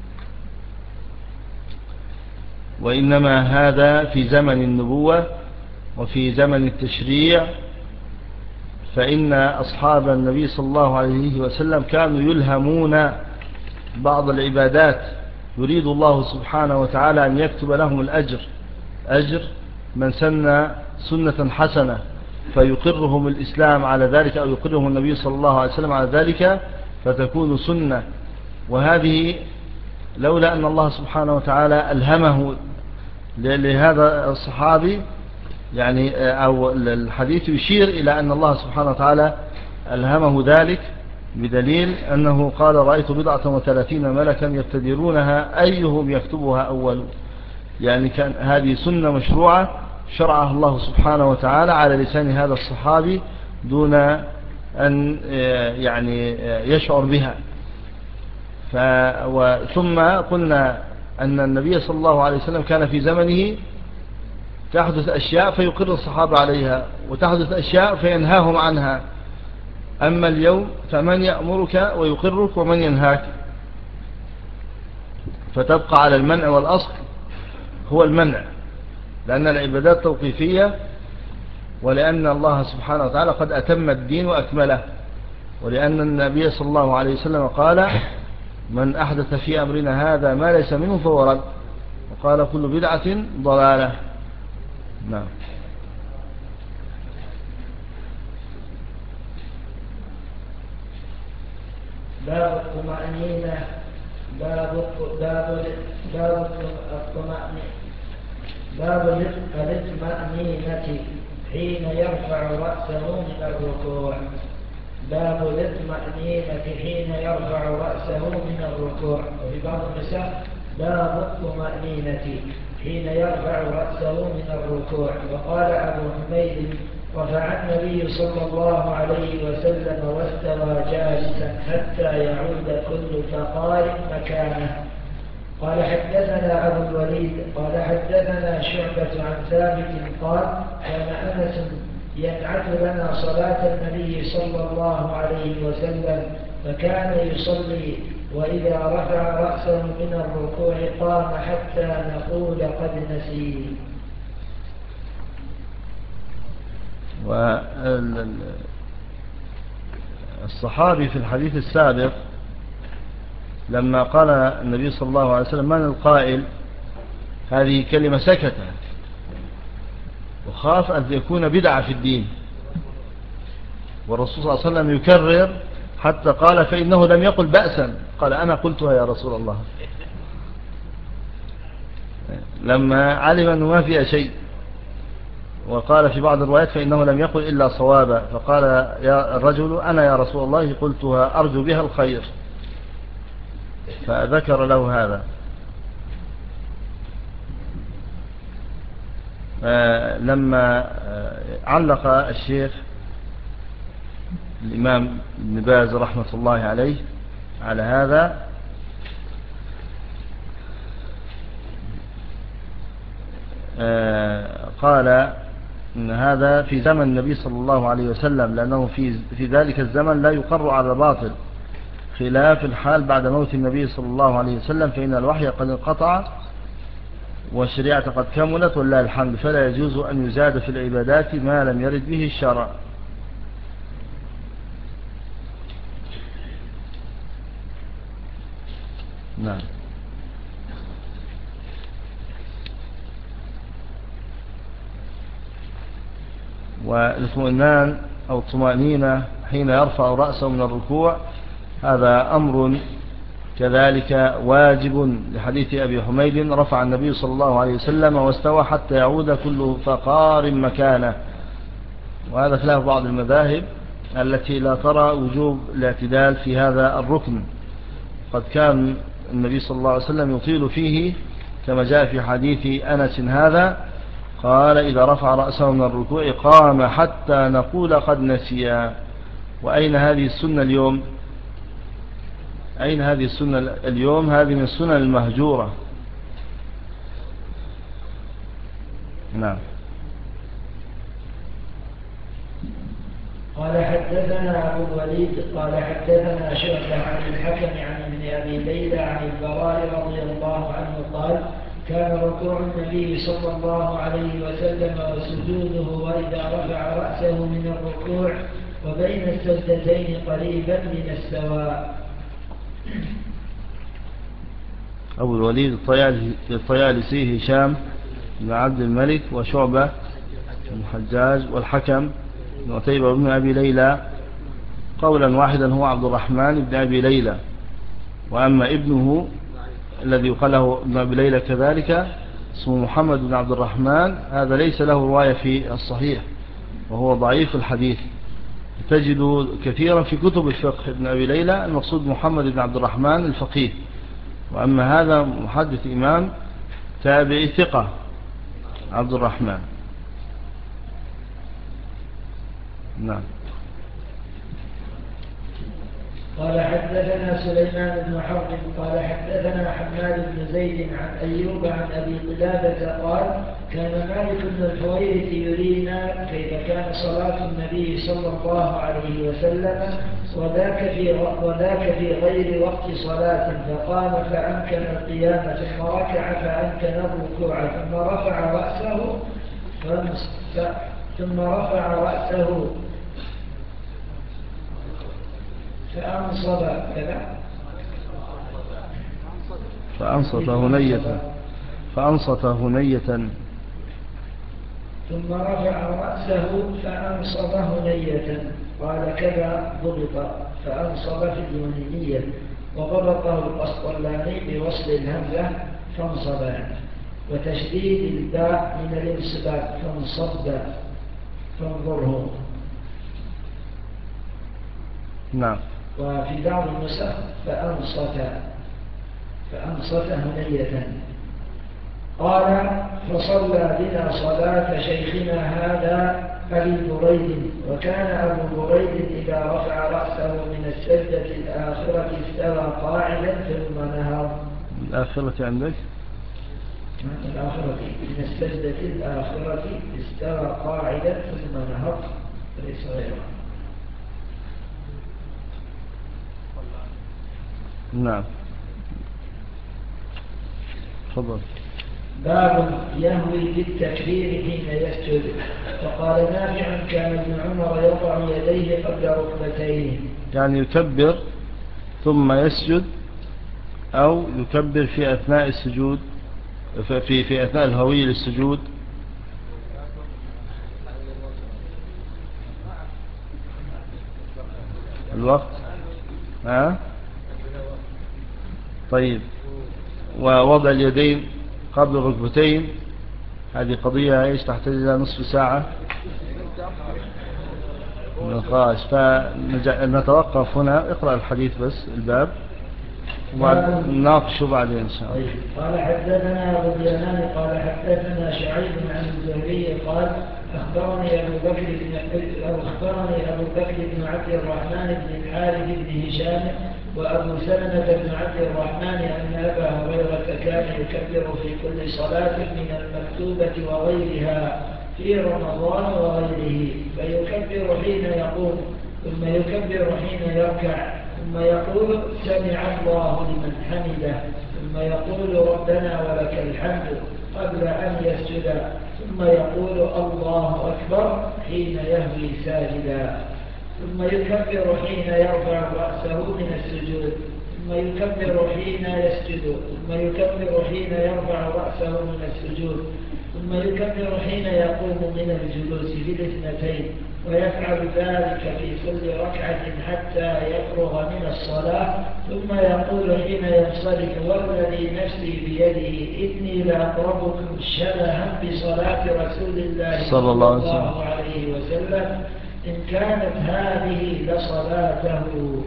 وإنما هذا في زمن النبوة وفي زمن التشريع، فإن أصحاب النبي صلى الله عليه وسلم كانوا يلهمون بعض العبادات يريد الله سبحانه وتعالى أن يكتب لهم الأجر، أجر من سن سنة حسنة فيقرهم الإسلام على ذلك أو يقرهم النبي صلى الله عليه وسلم على ذلك فتكون سنة. وهذه لولا أن الله سبحانه وتعالى ألهمه لهذا الصحابي، يعني أو الحديث يشير إلى أن الله سبحانه وتعالى ألهمه ذلك، بدليل أنه قال رأيت بضعة وثلاثين ملكا يبتدرونها أيهم يكتبها أول. يعني كان هذه سنة مشروعة شرعها الله سبحانه وتعالى على لسان هذا الصحابي دون أن يعني يشعر بها. ثم قلنا أن النبي صلى الله عليه وسلم كان في زمنه تحدث أشياء فيقر الصحابة عليها، وتحدث أشياء فينهاهم عنها. أما اليوم فمن يأمرك ويقرك ومن ينهاك، فتبقى على المنع، والأصل هو المنع، لأن العبادات توقيفية، ولأن الله سبحانه وتعالى قد أتم الدين وأكمله، ولأن النبي صلى الله عليه وسلم قال من أحدث في أمرنا هذا ما ليس منه فهو رد، وقال كل بدعة ضلالة. نعم. باب الطمأنينة. باب باب باب الطمأنينة باب الاطمئنينة حين يرفع رأسه من الركوع. باب الاطمئنينة حين يرفع رأسه من الركوع. وفي بعض النساء باب الطمأنينة حين يرفع رأسه من الركوع. وقال أبو حميد رفع النبي صلى الله عليه وسلم واستوى جالسا حتى يعود كل فقار مكانه. قال حدثنا أبو الوليد قال حدثنا شعبة عن ثابت قال كان أنس ينعت لنا صلاة النبي صلى الله عليه وسلم فكان يصلي وإذا رفع رأسه من الركوع قام حتى نقول قد نسي. والصحابي في الحديث السابق لما قال النبي صلى الله عليه وسلم من القائل هذه كلمة سكت، وخاف أن يكون بدعة في الدين، والرسول صلى الله عليه وسلم يكرر حتى قال فإنه لم يقل بأسا، قال أنا قلتها يا رسول الله، لما علم أنه ما فيها شيء. وقال في بعض الروايات فإنه لم يقل إلا صوابا، فقال يا الرجل أنا يا رسول الله قلتها أرجو بها الخير، فذكر له هذا. آه لما آه علق الشيخ الإمام ابن باز رحمة الله عليه على هذا، آه قال إن هذا في زمن النبي صلى الله عليه وسلم، لأنه في, في ذلك الزمن لا يقر على باطل، خلاف الحال بعد موت النبي صلى الله عليه وسلم، فإن الوحي قد انقطع والشريعة قد كملت ولله الحمد، فلا يجوز أن يزاد في العبادات ما لم يرد به الشرع. نعم. والاطمئنان أو الطمأنينة حين يرفع رأسه من الركوع هذا أمر كذلك واجب، لحديث أبي حميد رفع النبي صلى الله عليه وسلم واستوى حتى يعود كل فقار مكانه. وهذا خلاف بعض المذاهب التي لا ترى وجوب الاعتدال في هذا الركن، قد كان النبي صلى الله عليه وسلم يطيل فيه كما جاء في حديث أنس هذا، قال إذا رفع رأسه من الركوع قام حتى نقول قد نسيا. وأين هذه السنة اليوم؟ أين هذه السنة اليوم؟ هذه من السنن المهجورة. نعم. قال حدثنا أبو الوليد قال حدثنا شعبة عن الحكم عن ابن أبي ليلى عن البراء رضي الله عنه قال كان ركوع النبي صلى الله عليه وسلم وسجوده وإذا رفع رأسه من الركوع وبين السجدتين قريبا من السواء. أبو الوليد الطيالسي هشام بن عبد الملك وشعبة بن الحجاج والحكم بن عتيبة وابن أبي ليلى قولا واحدا هو عبد الرحمن بن أبي ليلى. وأما ابنه الذي يقال له ابن أبي ليلى كذلك اسمه محمد بن عبد الرحمن، هذا ليس له رواية في الصحيح وهو ضعيف الحديث. تجد كثيرا في كتب الفقه ابن أبي ليلى المقصود محمد بن عبد الرحمن الفقيه. وأما هذا محدث إمام تابعي ثقة عبد الرحمن. نعم. قال حدثنا سليمان بن حرب قال حدثنا حماد بن زيد عن أيوب عن أبي قلابة قال كان مالك بن الحويرث يرينا كيف كان صلاة النبي صلى الله عليه وسلم وذاك في وذاك في غير وقت صلاة، فقام فأمكن القيام ثم ركع فأمكن الركوع ثم رفع رأسه ثم رفع رأسه فأنصب كذا فأنصت هنية فأنصت هنية ثم رفع رأسه فأنصب هنية. قال كذا ضبط فأنصب في اليونانية، وضبطه القسطلاني بوصل الهمزة فانصب وتشديد الباء من الانصباب فانصب فانظره. نعم. وفي بعض النسخ فأنصت فأنصت هنية. قال فصلى بنا صلاة شيخنا هذا أبي بريد، وكان أبو بريد إذا رفع رأسه من السجدة الآخرة استوى قاعدا ثم نهض. الآخرة عندك؟ الآخرة من السجدة الآخرة استوى قاعدا ثم نهض ليس غيره. نعم. تفضل. باب يهوي بالتكبير حين يسجد. فقال نافع كان ابن عمر يضع يديه قبل ركبتيه، يعني يكبر ثم يسجد أو يكبر في أثناء السجود في في أثناء الهوي للسجود. الوقت ها؟ طيب. ووضع اليدين قبل الركبتين هذه قضية ايش تحتاج إلى نصف ساعة نقاش، فنتوقف هنا. اقرأ الحديث بس الباب وبعد نناقشه بعدين إن شاء الله. قال حدثنا أبو اليمان قال حدثنا شعيب عن الزهري قال أخبرني أبو بكر بن أخبرني أبو بكر بن عبد الرحمن بن الحارث بن هشام وأبو سلمة بن عبد الرحمن أن أبا هريرة كان يكبر في كل صلاة من المكتوبة وغيرها في رمضان وغيره، فيكبر حين يقوم ثم يكبر حين يركع ثم يقول سمع الله لمن حمده ثم يقول ربنا ولك الحمد قبل أن يسجد ثم يقول الله أكبر حين يهوي ساجدا ثم يكبر حين يرفع رأسه من السجود ثم يكبر حين يسجد ثم يكبر حين يرفع رأسه من السجود ثم يكبر حين يقوم من الجلوس في الاثنتين، ويفعل ذلك في كل ركعة حتى يفرغ من الصلاة ثم يقول حين ينصرف والذي نفسي بيده إني لأقربكم شبها بصلاة رسول الله صلى الله عليه وسلم إن كانت هذه لصلاته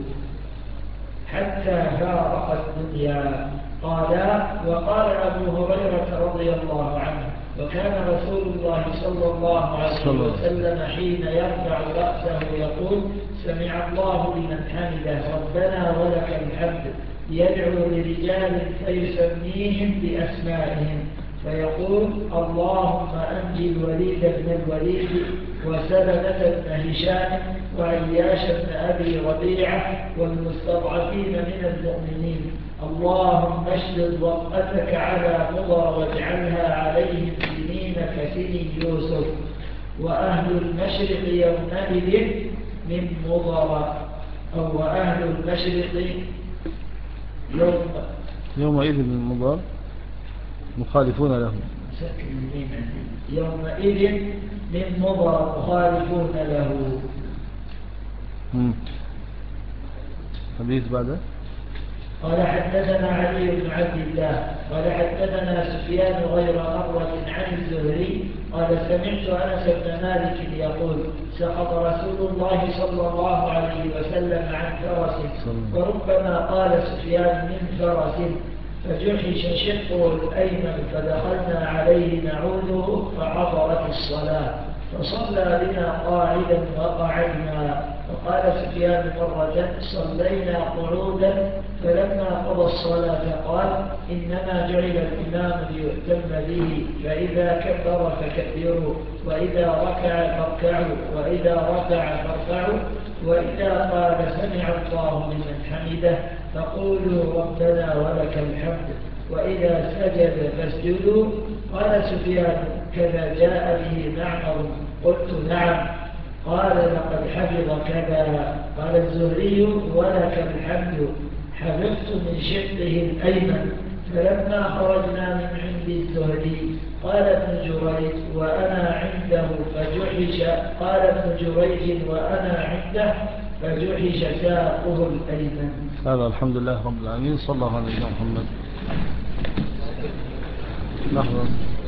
حتى فارق الدنيا. قال وقال أبو هريرة رضي الله عنه وكان رسول الله صلى الله عليه وسلم حين يرفع رأسه يقول سمع الله لمن حمده ربنا ولك الحمد، يدعو لرجال فيسميهم بأسمائهم فيقول اللهم أنجي الوليد بن الوليد وسلمة بن هشام وعياش بن أبي ربيعة والمستضعفين من المؤمنين، اللهم اشدد وطأتك على مضر واجعلها عليهم سنين كسني يوسف، وأهل المشرق يومئذ من مضر أو وأهل المشرق يوم يومئذ من مضر مخالفون له يومئذ من مضر مخالفون له. حديث بعده. قال حدثنا علي بن عبد الله قال حدثنا سفيان غير مرة عن الزهري قال سمعت أنس بن مالك يقول سقط رسول الله صلى الله عليه وسلم عن فرس، وربما قال سفيان من فرس، فجحش شقه الأيمن فدخلنا عليه نعوذه فحضرت الصلاة فصلى بنا قاعدا وقعدنا. وقال سفيان مرة صلينا قعودا فلما قضى الصلاة قال إنما جعل الإمام ليؤتم به، فإذا كبر فكبروا، وإذا ركع فاركعوا، وإذا رفع فارفعوا، وإذا قال سمع الله لمن حمده فقولوا ربنا ولك الحمد، وإذا سجد فاسجدوا. قال سفيان كذا جاء به معمر. قلت نعم. قال لقد حفظ كذا. قال الزهري ولك الحمد حفظت من شقه الأيمن. فلما خرجنا من عند الزهري قال ابن جريج وأنا عنده فجحش قال ابن جريج وأنا عنده فجحش ساقه الأيمن. هذا الحمد لله رب العالمين. صلى الله عليه وسلم. محمد. لحظة.